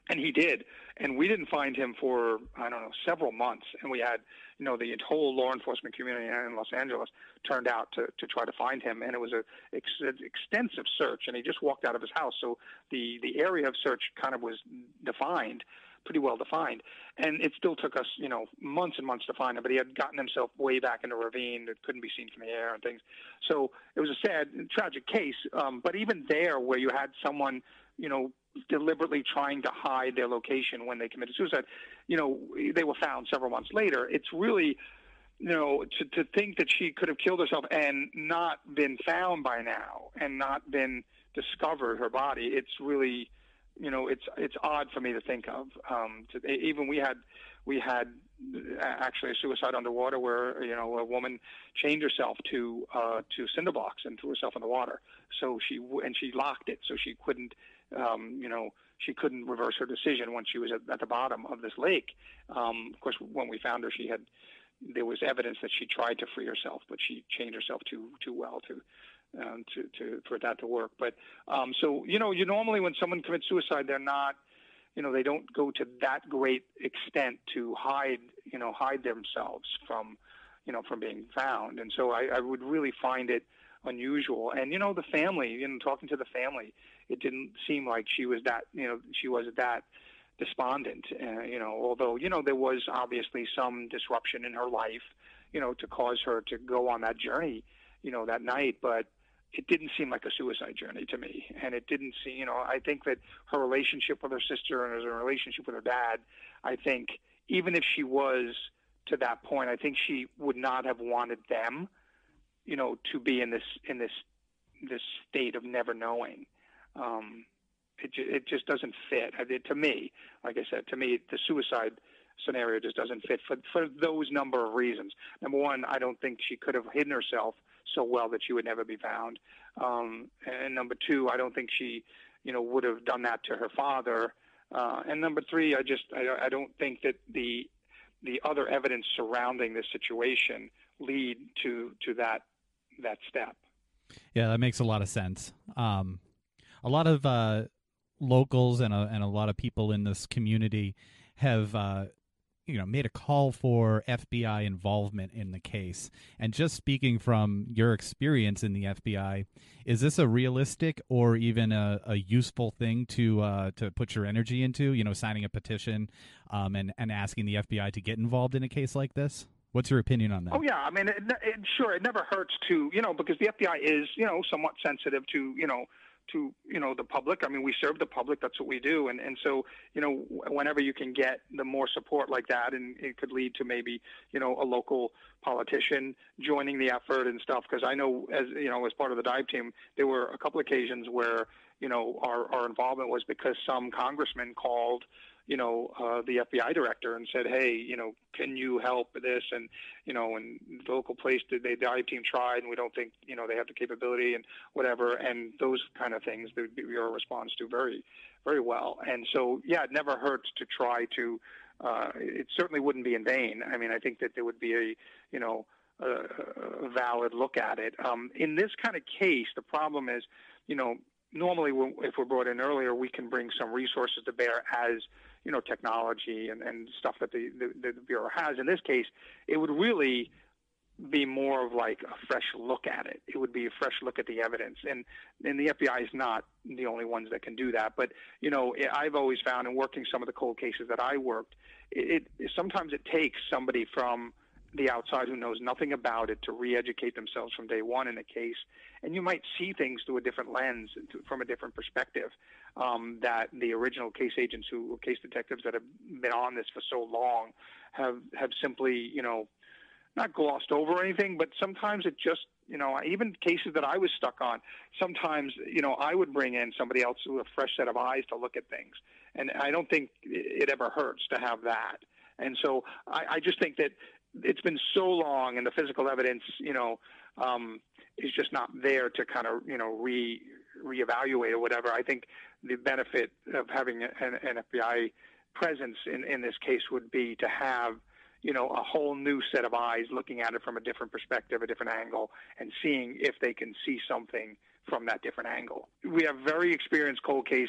And he did. And we didn't find him for, I don't know, several months. And we had, you know, the whole law enforcement community in Los Angeles turned out to, to try to find him. And it was an ex- extensive search. And he just walked out of his house. So the, the area of search kind of was defined, pretty well defined. And it still took us, you know, months and months to find him. But he had gotten himself way back in a ravine that couldn't be seen from the air and things. So it was a sad, tragic case. Um, but even there, where you had someone, you know, deliberately trying to hide their location when they committed suicide, you know, they were found several months later. It's really, you know, to, to think that she could have killed herself and not been found by now and not been discovered, her body, it's really, you know, it's it's odd for me to think of. Um, to, even we had we had actually a suicide underwater where, you know, a woman chained herself to uh, to cinder blocks and threw herself in the water. So she and she locked it, so she couldn't. Um, you know, she couldn't reverse her decision once she was at, at the bottom of this lake. Um, of course, when we found her, she had there was evidence that she tried to free herself, but she chained herself too too well to um, to, to for that to work. But um, so you know, you normally when someone commits suicide, they're not, you know, they don't go to that great extent to hide, you know, hide themselves from, you know, from being found. And so I, I would really find it unusual. And you know, the family, you know, talking to the family, it didn't seem like she was that, you know, she was that despondent, uh, you know, although, you know, there was obviously some disruption in her life, you know, to cause her to go on that journey, you know, that night. But it didn't seem like a suicide journey to me. And it didn't seem, you know, I think that her relationship with her sister and her relationship with her dad, I think even if she was to that point, I think she would not have wanted them, you know, to be in this, in this, this state of never knowing. Um, it, it just doesn't fit. I mean, to me, like I said, to me, the suicide scenario just doesn't fit for, for those number of reasons. Number one, I don't think she could have hidden herself so well that she would never be found. Um, and number two, I don't think she, you know, would have done that to her father. Uh, and number three, I just, I, I don't think that the, the other evidence surrounding this situation lead to, to that, that step. Yeah, that makes a lot of sense. Um, a lot of uh, locals and a, and a lot of people in this community have, uh, you know, made a call for F B I involvement in the case. And just speaking from your experience in the F B I, is this a realistic or even a, a useful thing to uh, to put your energy into? You know, signing a petition um, and and asking the F B I to get involved in a case like this. What's your opinion on that? Oh, yeah. I mean, it, it, sure, it never hurts to, you know, because the F B I is, you know, somewhat sensitive to, you know, to, you know, the public. I mean, we serve the public. That's what we do. And, and so, you know, whenever you can get the more support like that, and it could lead to maybe, you know, a local politician joining the effort and stuff. Because I know, as, you know, as part of the dive team, there were a couple occasions where, you know, our, our involvement was because some congressman called, you know, uh, the F B I director and said, hey, you know, can you help with this? And, you know, and the local place, did they, the dive team tried, and we don't think, you know, they have the capability and whatever. And those kind of things, the Bureau responds to very, very well. And so, yeah, it never hurts to try to, uh, it certainly wouldn't be in vain. I mean, I think that there would be a, you know, a, a valid look at it. Um, in this kind of case, the problem is, you know, normally if we're brought in earlier, we can bring some resources to bear as, you know, technology and, and stuff that the, the, the Bureau has. In this case, it would really be more of like a fresh look at it. It would be a fresh look at the evidence. And, and the F B I is not the only ones that can do that. But, you know, I've always found in working some of the cold cases that I worked, it, it sometimes it takes somebody from the outside who knows nothing about it to re-educate themselves from day one in a case. And you might see things through a different lens, from a different perspective, um, that the original case agents who, case detectives that have been on this for so long have, have simply, you know, not glossed over anything, but sometimes it just, you know, even cases that I was stuck on, sometimes, you know, I would bring in somebody else with a fresh set of eyes to look at things. And I don't think it ever hurts to have that. And so I, I just think that it's been so long, and the physical evidence, you know, um, is just not there to kind of, you know, re reevaluate or whatever. I think the benefit of having an, an F B I presence in, in this case would be to have, you know, a whole new set of eyes looking at it from a different perspective, a different angle, and seeing if they can see something from that different angle. We have very experienced cold case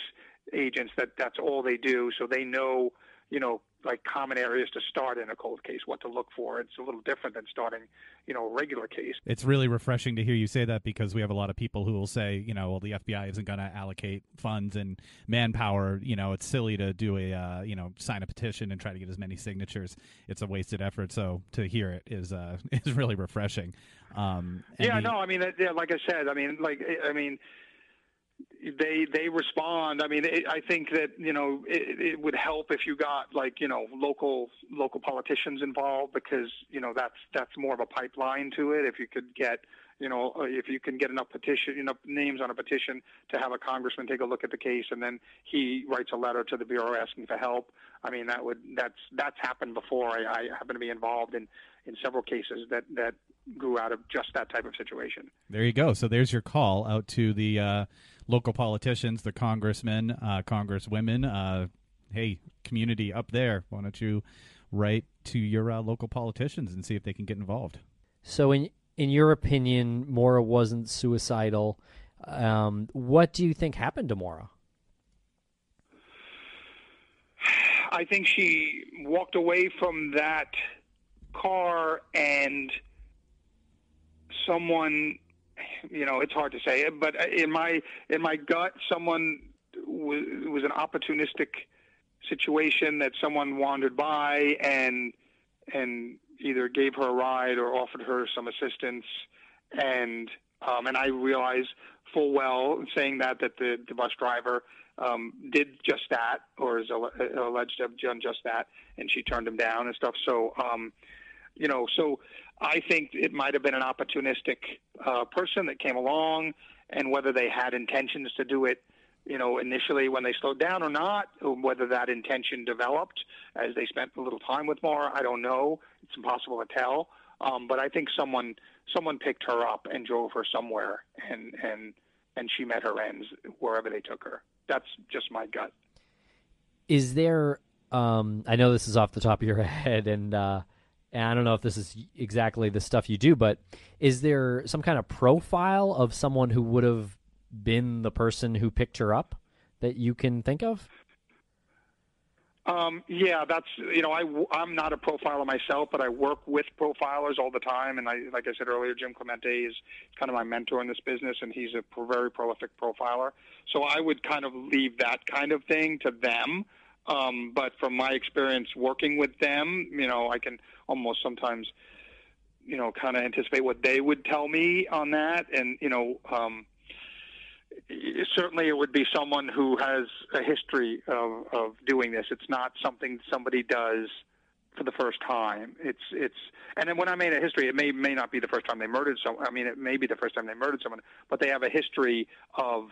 agents that that's all they do, so they know, you know, like common areas to start in a cold case, what to look for. It's a little different than starting, you know, a regular case. It's really refreshing to hear you say that, because we have a lot of people who will say, you know, well, the F B I isn't going to allocate funds and manpower. You know, it's silly to do a, uh, you know, sign a petition and try to get as many signatures. It's a wasted effort. So to hear it is uh, is really refreshing. Um, yeah, the, no, I mean, yeah, like I said, I mean, like, I mean, they they respond. I mean, it, I think that, you know, it, it would help if you got, like, you know, local local politicians involved, because, you know, that's that's more of a pipeline to it. If you could get, you know, if you can get enough petition, enough names on a petition to have a congressman take a look at the case, and then he writes a letter to the bureau asking for help. I mean, that would that's that's happened before. I, I happen to be involved in, in several cases that that grew out of just that type of situation. There you go. So there's your call out to the uh, local politicians, the congressmen, uh, congresswomen. Uh, hey, community up there, why don't you write to your uh, local politicians and see if they can get involved? So in in your opinion, Maura wasn't suicidal. Um, what do you think happened to Maura? I think she walked away from that car, and someone, you know, it's hard to say, but in my in my gut, someone was, it was an opportunistic situation that someone wandered by and and either gave her a ride or offered her some assistance, and um, and I realize full well, saying that, that the, the bus driver um, did just that, or is alleged to have done just that, and she turned him down and stuff. So, um, you know, so I think it might have been an opportunistic uh, person that came along, and whether they had intentions to do it, you know, initially when they slowed down or not, or whether that intention developed as they spent a little time with Maura, I don't know. It's impossible to tell. Um, but I think someone someone picked her up and drove her somewhere, and, and and she met her ends wherever they took her. That's just my gut. Is there, um, I know this is off the top of your head, and, uh, and I don't know if this is exactly the stuff you do, but is there some kind of profile of someone who would have been the person who picked her up that you can think of? Um, yeah, that's, you know, I, I'm not a profiler myself, but I work with profilers all the time. And I, like I said earlier, Jim Clemente is kind of my mentor in this business, and he's a pro- very prolific profiler. So I would kind of leave that kind of thing to them. Um, but from my experience working with them, you know, I can almost sometimes, you know, kind of anticipate what they would tell me on that. And, you know, um, certainly it would be someone who has a history of, of doing this. It's not something somebody does for the first time. It's, it's, and then when I mean a history, it may, may not be the first time they murdered someone. I mean, it may be the first time they murdered someone, but they have a history of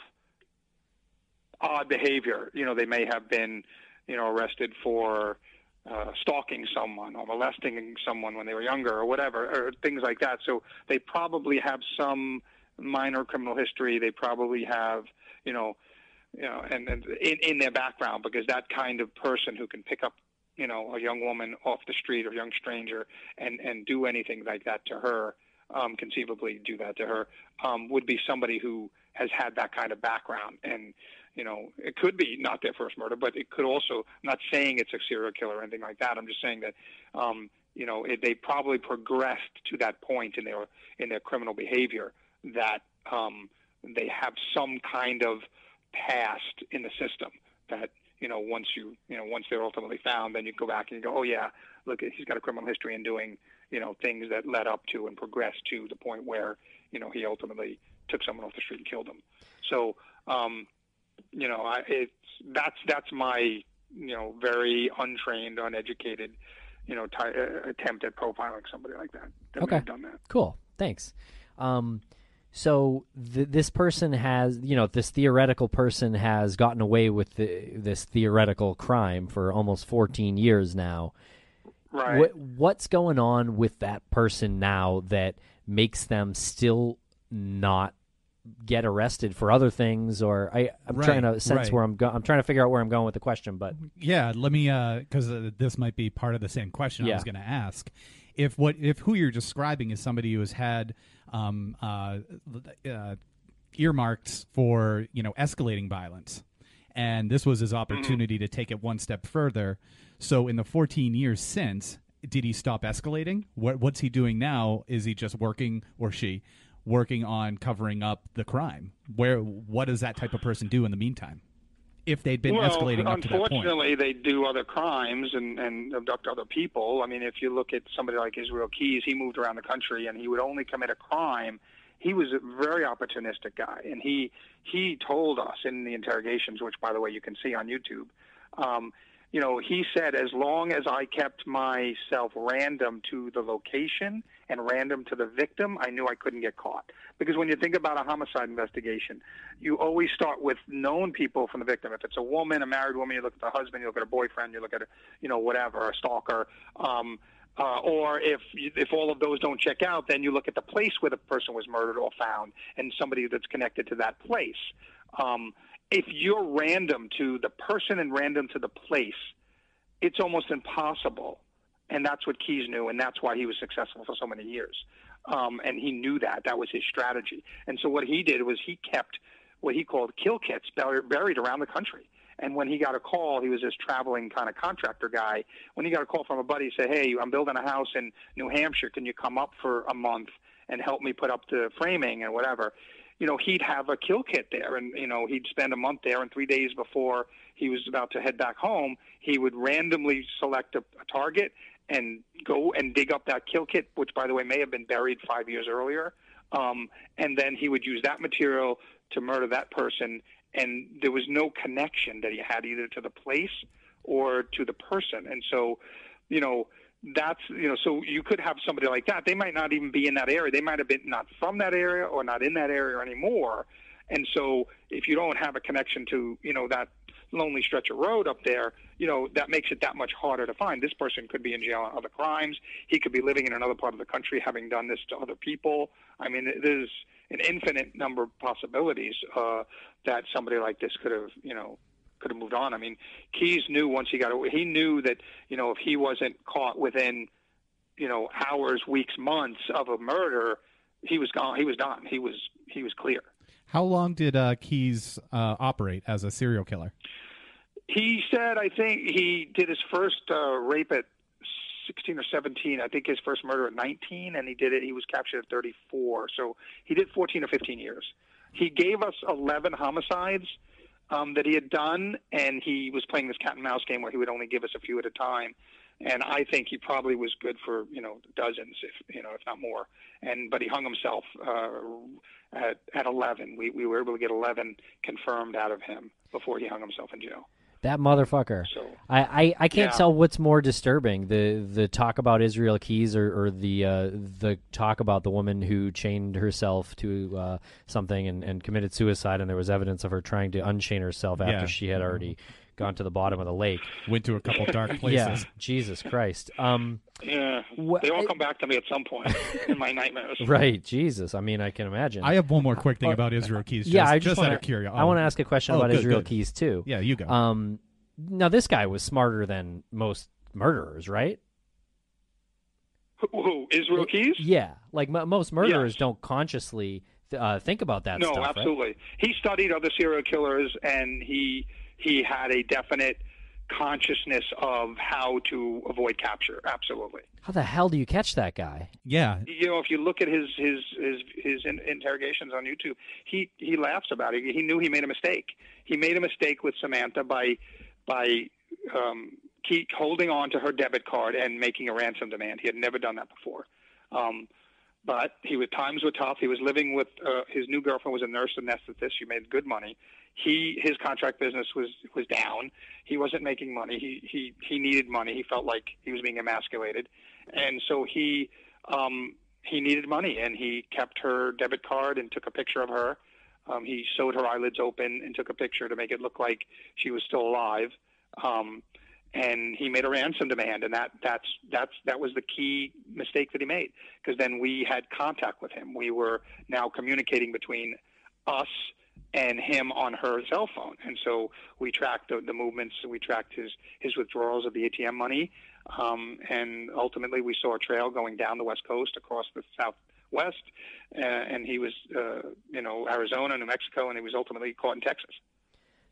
odd behavior. You know, they may have been, you know, arrested for uh, stalking someone or molesting someone when they were younger or whatever, or things like that. So they probably have some minor criminal history. They probably have, you know, you know, and, and in, in their background, because that kind of person who can pick up, you know, a young woman off the street or a young stranger and, and do anything like that to her, um, conceivably do that to her, um, would be somebody who has had that kind of background. And, you know, it could be not their first murder, but it could also, I'm not saying it's a serial killer or anything like that. I'm just saying that, um, you know, it, they probably progressed to that point in their, in their criminal behavior that um, they have some kind of past in the system that, you know, once you, you know, once they're ultimately found, then you go back and you go, oh yeah, look, he's got a criminal history in doing, you know, things that led up to and progressed to the point where, you know, he ultimately took someone off the street and killed him. So, um, you know, I, it's, that's, that's my, you know, very untrained, uneducated, you know, t- uh, attempt at profiling somebody like that. that okay. I've done that. Cool. Thanks. Um, So th- this person has, you know, this theoretical person has gotten away with the, this theoretical crime for almost fourteen years now. Right. What, what's going on with that person now that makes them still not get arrested for other things? Or I, I'm right, trying to sense right. where I'm going. I'm trying to figure out where I'm going with the question. But yeah, let me, because uh, uh, this might be part of the same question yeah. I was going to ask. If what if who you're describing is somebody who has had um, uh, uh, earmarked for, you know, escalating violence, and this was his opportunity mm-hmm. to take it one step further. So in the fourteen years since, did he stop escalating? What, what's he doing now? Is he just working, or she, working on covering up the crime? Where, what does that type of person do in the meantime, if they'd been well, escalating up to that point? Unfortunately, they do other crimes and, and abduct other people. I mean, if you look at somebody like Israel Keys, he moved around the country, and he would only commit a crime. He was a very opportunistic guy, and he he told us in the interrogations, which, by the way, you can see on YouTube, um, you know, he said, as long as I kept myself random to the location and random to the victim, I knew I couldn't get caught. Because when you think about a homicide investigation, you always start with known people from the victim. If it's a woman, a married woman, you look at the husband, you look at her boyfriend, you look at, a, you know, whatever, a stalker. Um, uh, or if if all of those don't check out, then you look at the place where the person was murdered or found and somebody that's connected to that place. Um, if you're random to the person and random to the place, it's almost impossible. And that's what Keys knew, and that's why he was successful for so many years. Um, and he knew that. That was his strategy. And so what he did was he kept what he called kill kits buried around the country. And when he got a call, he was this traveling kind of contractor guy. When he got a call from a buddy, he said, hey, I'm building a house in New Hampshire. Can you come up for a month and help me put up the framing and whatever? You know, he'd have a kill kit there, and, you know, he'd spend a month there, and three days before he was about to head back home, he would randomly select a, a target and go and dig up that kill kit, which, by the way, may have been buried five years earlier, um, and then he would use that material to murder that person, and there was no connection that he had either to the place or to the person. And so, you know, that's, you know, so you could have somebody like that. They might not even be in that area. They might have been not from that area or not in that area anymore. And so if you don't have a connection to, you know, that lonely stretch of road up there, you know, that makes it that much harder to find. This person could be in jail on other crimes. He could be living in another part of the country having done this to other people. I mean, there's an infinite number of possibilities uh, that somebody like this could have, you know, could have moved on. I mean, Keys knew once he got away, he knew that, you know, if he wasn't caught within, you know, hours, weeks, months of a murder, he was gone. He was done. He was, he was clear. How long did uh, Keys uh, operate as a serial killer? He said, I think he did his first uh, rape at sixteen or seventeen. I think his first murder at nineteen, and he did it. He was captured at thirty-four. So he did fourteen or fifteen years. He gave us eleven homicides um, that he had done, and he was playing this cat and mouse game where he would only give us a few at a time. And I think he probably was good for, you know, dozens, if you know, if not more. And but he hung himself uh, at, at eleven. We we were able to get eleven confirmed out of him before he hung himself in jail. That motherfucker. So, I, I, I can't yeah. tell what's more disturbing, the the talk about Israel Keys or, or the uh, the talk about the woman who chained herself to uh, something and, and committed suicide, and there was evidence of her trying to unchain herself after yeah. she had already gone to the bottom of the lake. Went to a couple dark places. Yeah, Jesus Christ. Um, yeah, wh- they all come back to me at some point in my nightmares. Right, Jesus. I mean, I can imagine. I have one more quick thing about Israel Keys. Just, yeah, I just, just wanna, out of curiosity. I want to ask a question oh, about good, Israel good. Keys, too. Yeah, you go. Um, now, this guy was smarter than most murderers, right? Who, who Israel Keys? Yeah, like m- most murderers yes. don't consciously uh, think about that no, stuff, No, absolutely. Right? He studied other serial killers, and he he had a definite consciousness of how to avoid capture. Absolutely. How the hell do you catch that guy? Yeah. You know, if you look at his his his, his in, interrogations on YouTube, he he laughs about it. He knew he made a mistake. He made a mistake with Samantha by by um, keep holding on to her debit card and making a ransom demand. He had never done that before. Um, but he was times were tough. He was living with uh, his new girlfriend was a nurse anesthetist. She made good money. He his contract business was was down. He wasn't making money. He he he needed money. He felt like he was being emasculated, and so he um, he needed money. And he kept her debit card and took a picture of her. Um, he sewed her eyelids open and took a picture to make it look like she was still alive. Um, and he made a ransom demand, and that that's that's that was the key mistake that he made, because then we had contact with him. We were now communicating between us and him on her cell phone, and so we tracked the, the movements. We tracked his his withdrawals of the A T M money, um, and ultimately we saw a trail going down the West Coast across the Southwest, uh, and he was uh, you know Arizona, New Mexico, and he was ultimately caught in Texas.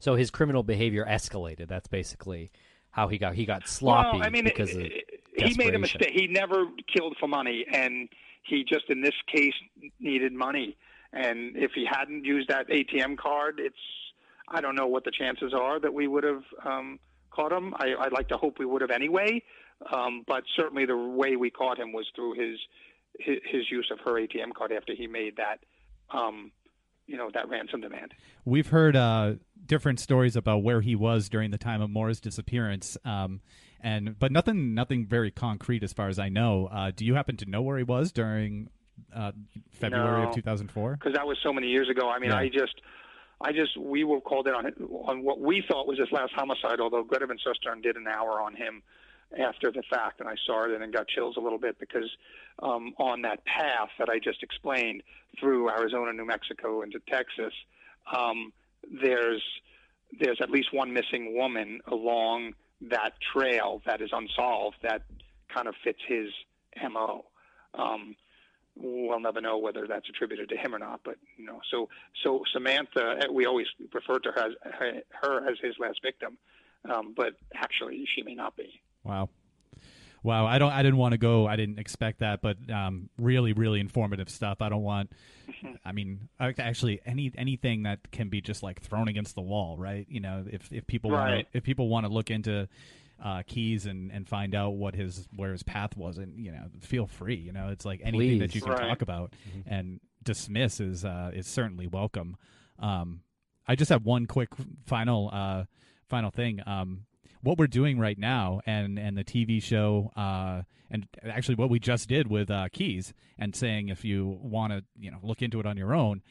So his criminal behavior escalated. That's basically how he got he got sloppy. Well, I mean, because of he made a mistake. He never killed for money, and he just in this case needed money. And if he hadn't used that A T M card, it's I don't know what the chances are that we would have um, caught him. I, I'd like to hope we would have anyway, um, but certainly the way we caught him was through his his, his use of her A T M card after he made that. Um, you know, that ransom demand. We've heard uh, different stories about where he was during the time of Maura's disappearance, um, and but nothing, nothing very concrete as far as I know. Uh, do you happen to know where he was during uh, February no, of two thousand four? Because that was so many years ago. I mean, yeah. I just, I just, we were called in on on what we thought was his last homicide. Although Greta Van Susteren did an hour on him after the fact, and I saw it and then got chills a little bit because um, on that path that I just explained through Arizona, New Mexico, into Texas, um, there's there's at least one missing woman along that trail that is unsolved that kind of fits his M O. Um, we'll never know whether that's attributed to him or not, but you know, so so Samantha, we always refer to her as, her as his last victim, um, but actually she may not be. Wow. Wow. I don't, I didn't want to go. I didn't expect that, but um, really, really informative stuff. I don't want, I mean, actually any, anything that can be just like thrown against the wall, right? You know, if, if people right. want to, if people want to look into uh, Keyes and, and find out what his, where his path was, and, you know, feel free, you know, it's like anything Please. that you can right. talk about mm-hmm. and dismiss is, uh, is certainly welcome. Um, I just have one quick final, uh, final thing. Um, what we're doing right now and, and the T V show uh, and actually what we just did with uh, Keyes and saying if you want to you know look into it on your own,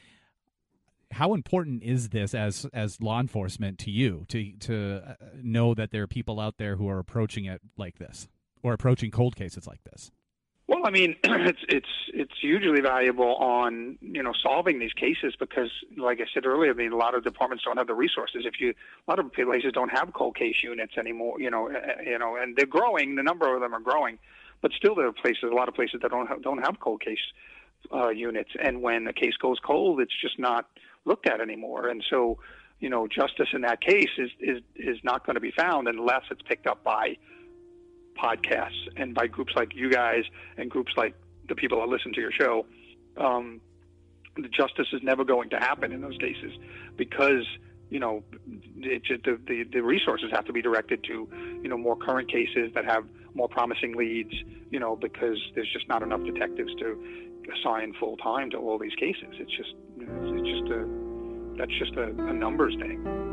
how important is this as as law enforcement to you to to know that there are people out there who are approaching it like this or approaching cold cases like this? Well, I mean, it's it's it's hugely valuable on you know solving these cases because, like I said earlier, I mean, a lot of departments don't have the resources. If you, a lot of places don't have cold case units anymore. You know, uh, you know, and they're growing. The number of them are growing, but still, there are places, a lot of places that don't have, don't have cold case uh, units. And when a case goes cold, it's just not looked at anymore. And so, you know, justice in that case is is is not going to be found unless it's picked up by podcasts and by groups like you guys and groups like the people that listen to your show. Um, the justice is never going to happen in those cases because, you know, it just, the, the, the resources have to be directed to, you know, more current cases that have more promising leads, you know, because there's just not enough detectives to assign full time to all these cases. It's just, you know, it's just a, that's just a, a numbers thing.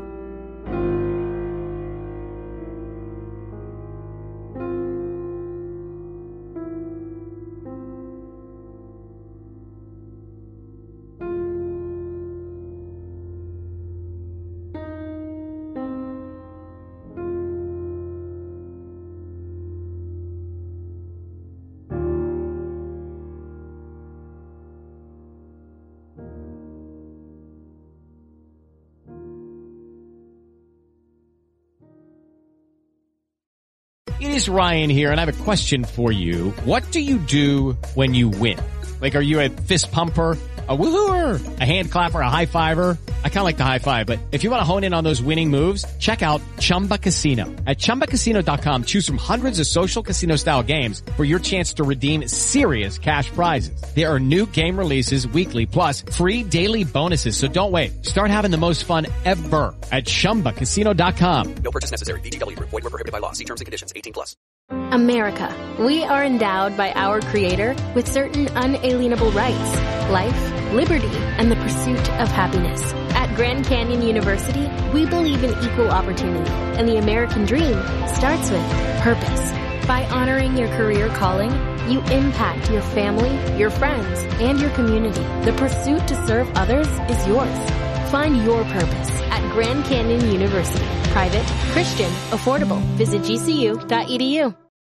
It is Ryan here, and I have a question for you. What do you do when you win? Like, are you a fist pumper, a woo-hooer, a hand clapper, a high-fiver? I kind of like the high-five, but if you want to hone in on those winning moves, check out Chumba Casino. At Chumba Casino dot com, choose from hundreds of social casino-style games for your chance to redeem serious cash prizes. There are new game releases weekly, plus free daily bonuses, so don't wait. Start having the most fun ever at Chumba Casino dot com. No purchase necessary. V G W Group. Void where prohibited by law. See terms and conditions. eighteen plus. America. We are endowed by our Creator with certain unalienable rights. Life, liberty, and the pursuit of happiness. At Grand Canyon University, we believe in equal opportunity, and the American dream starts with purpose. By honoring your career calling, you impact your family, your friends, and your community. The pursuit to serve others is yours. Find your purpose at Grand Canyon University. Private, Christian, affordable. Visit G C U dot E D U.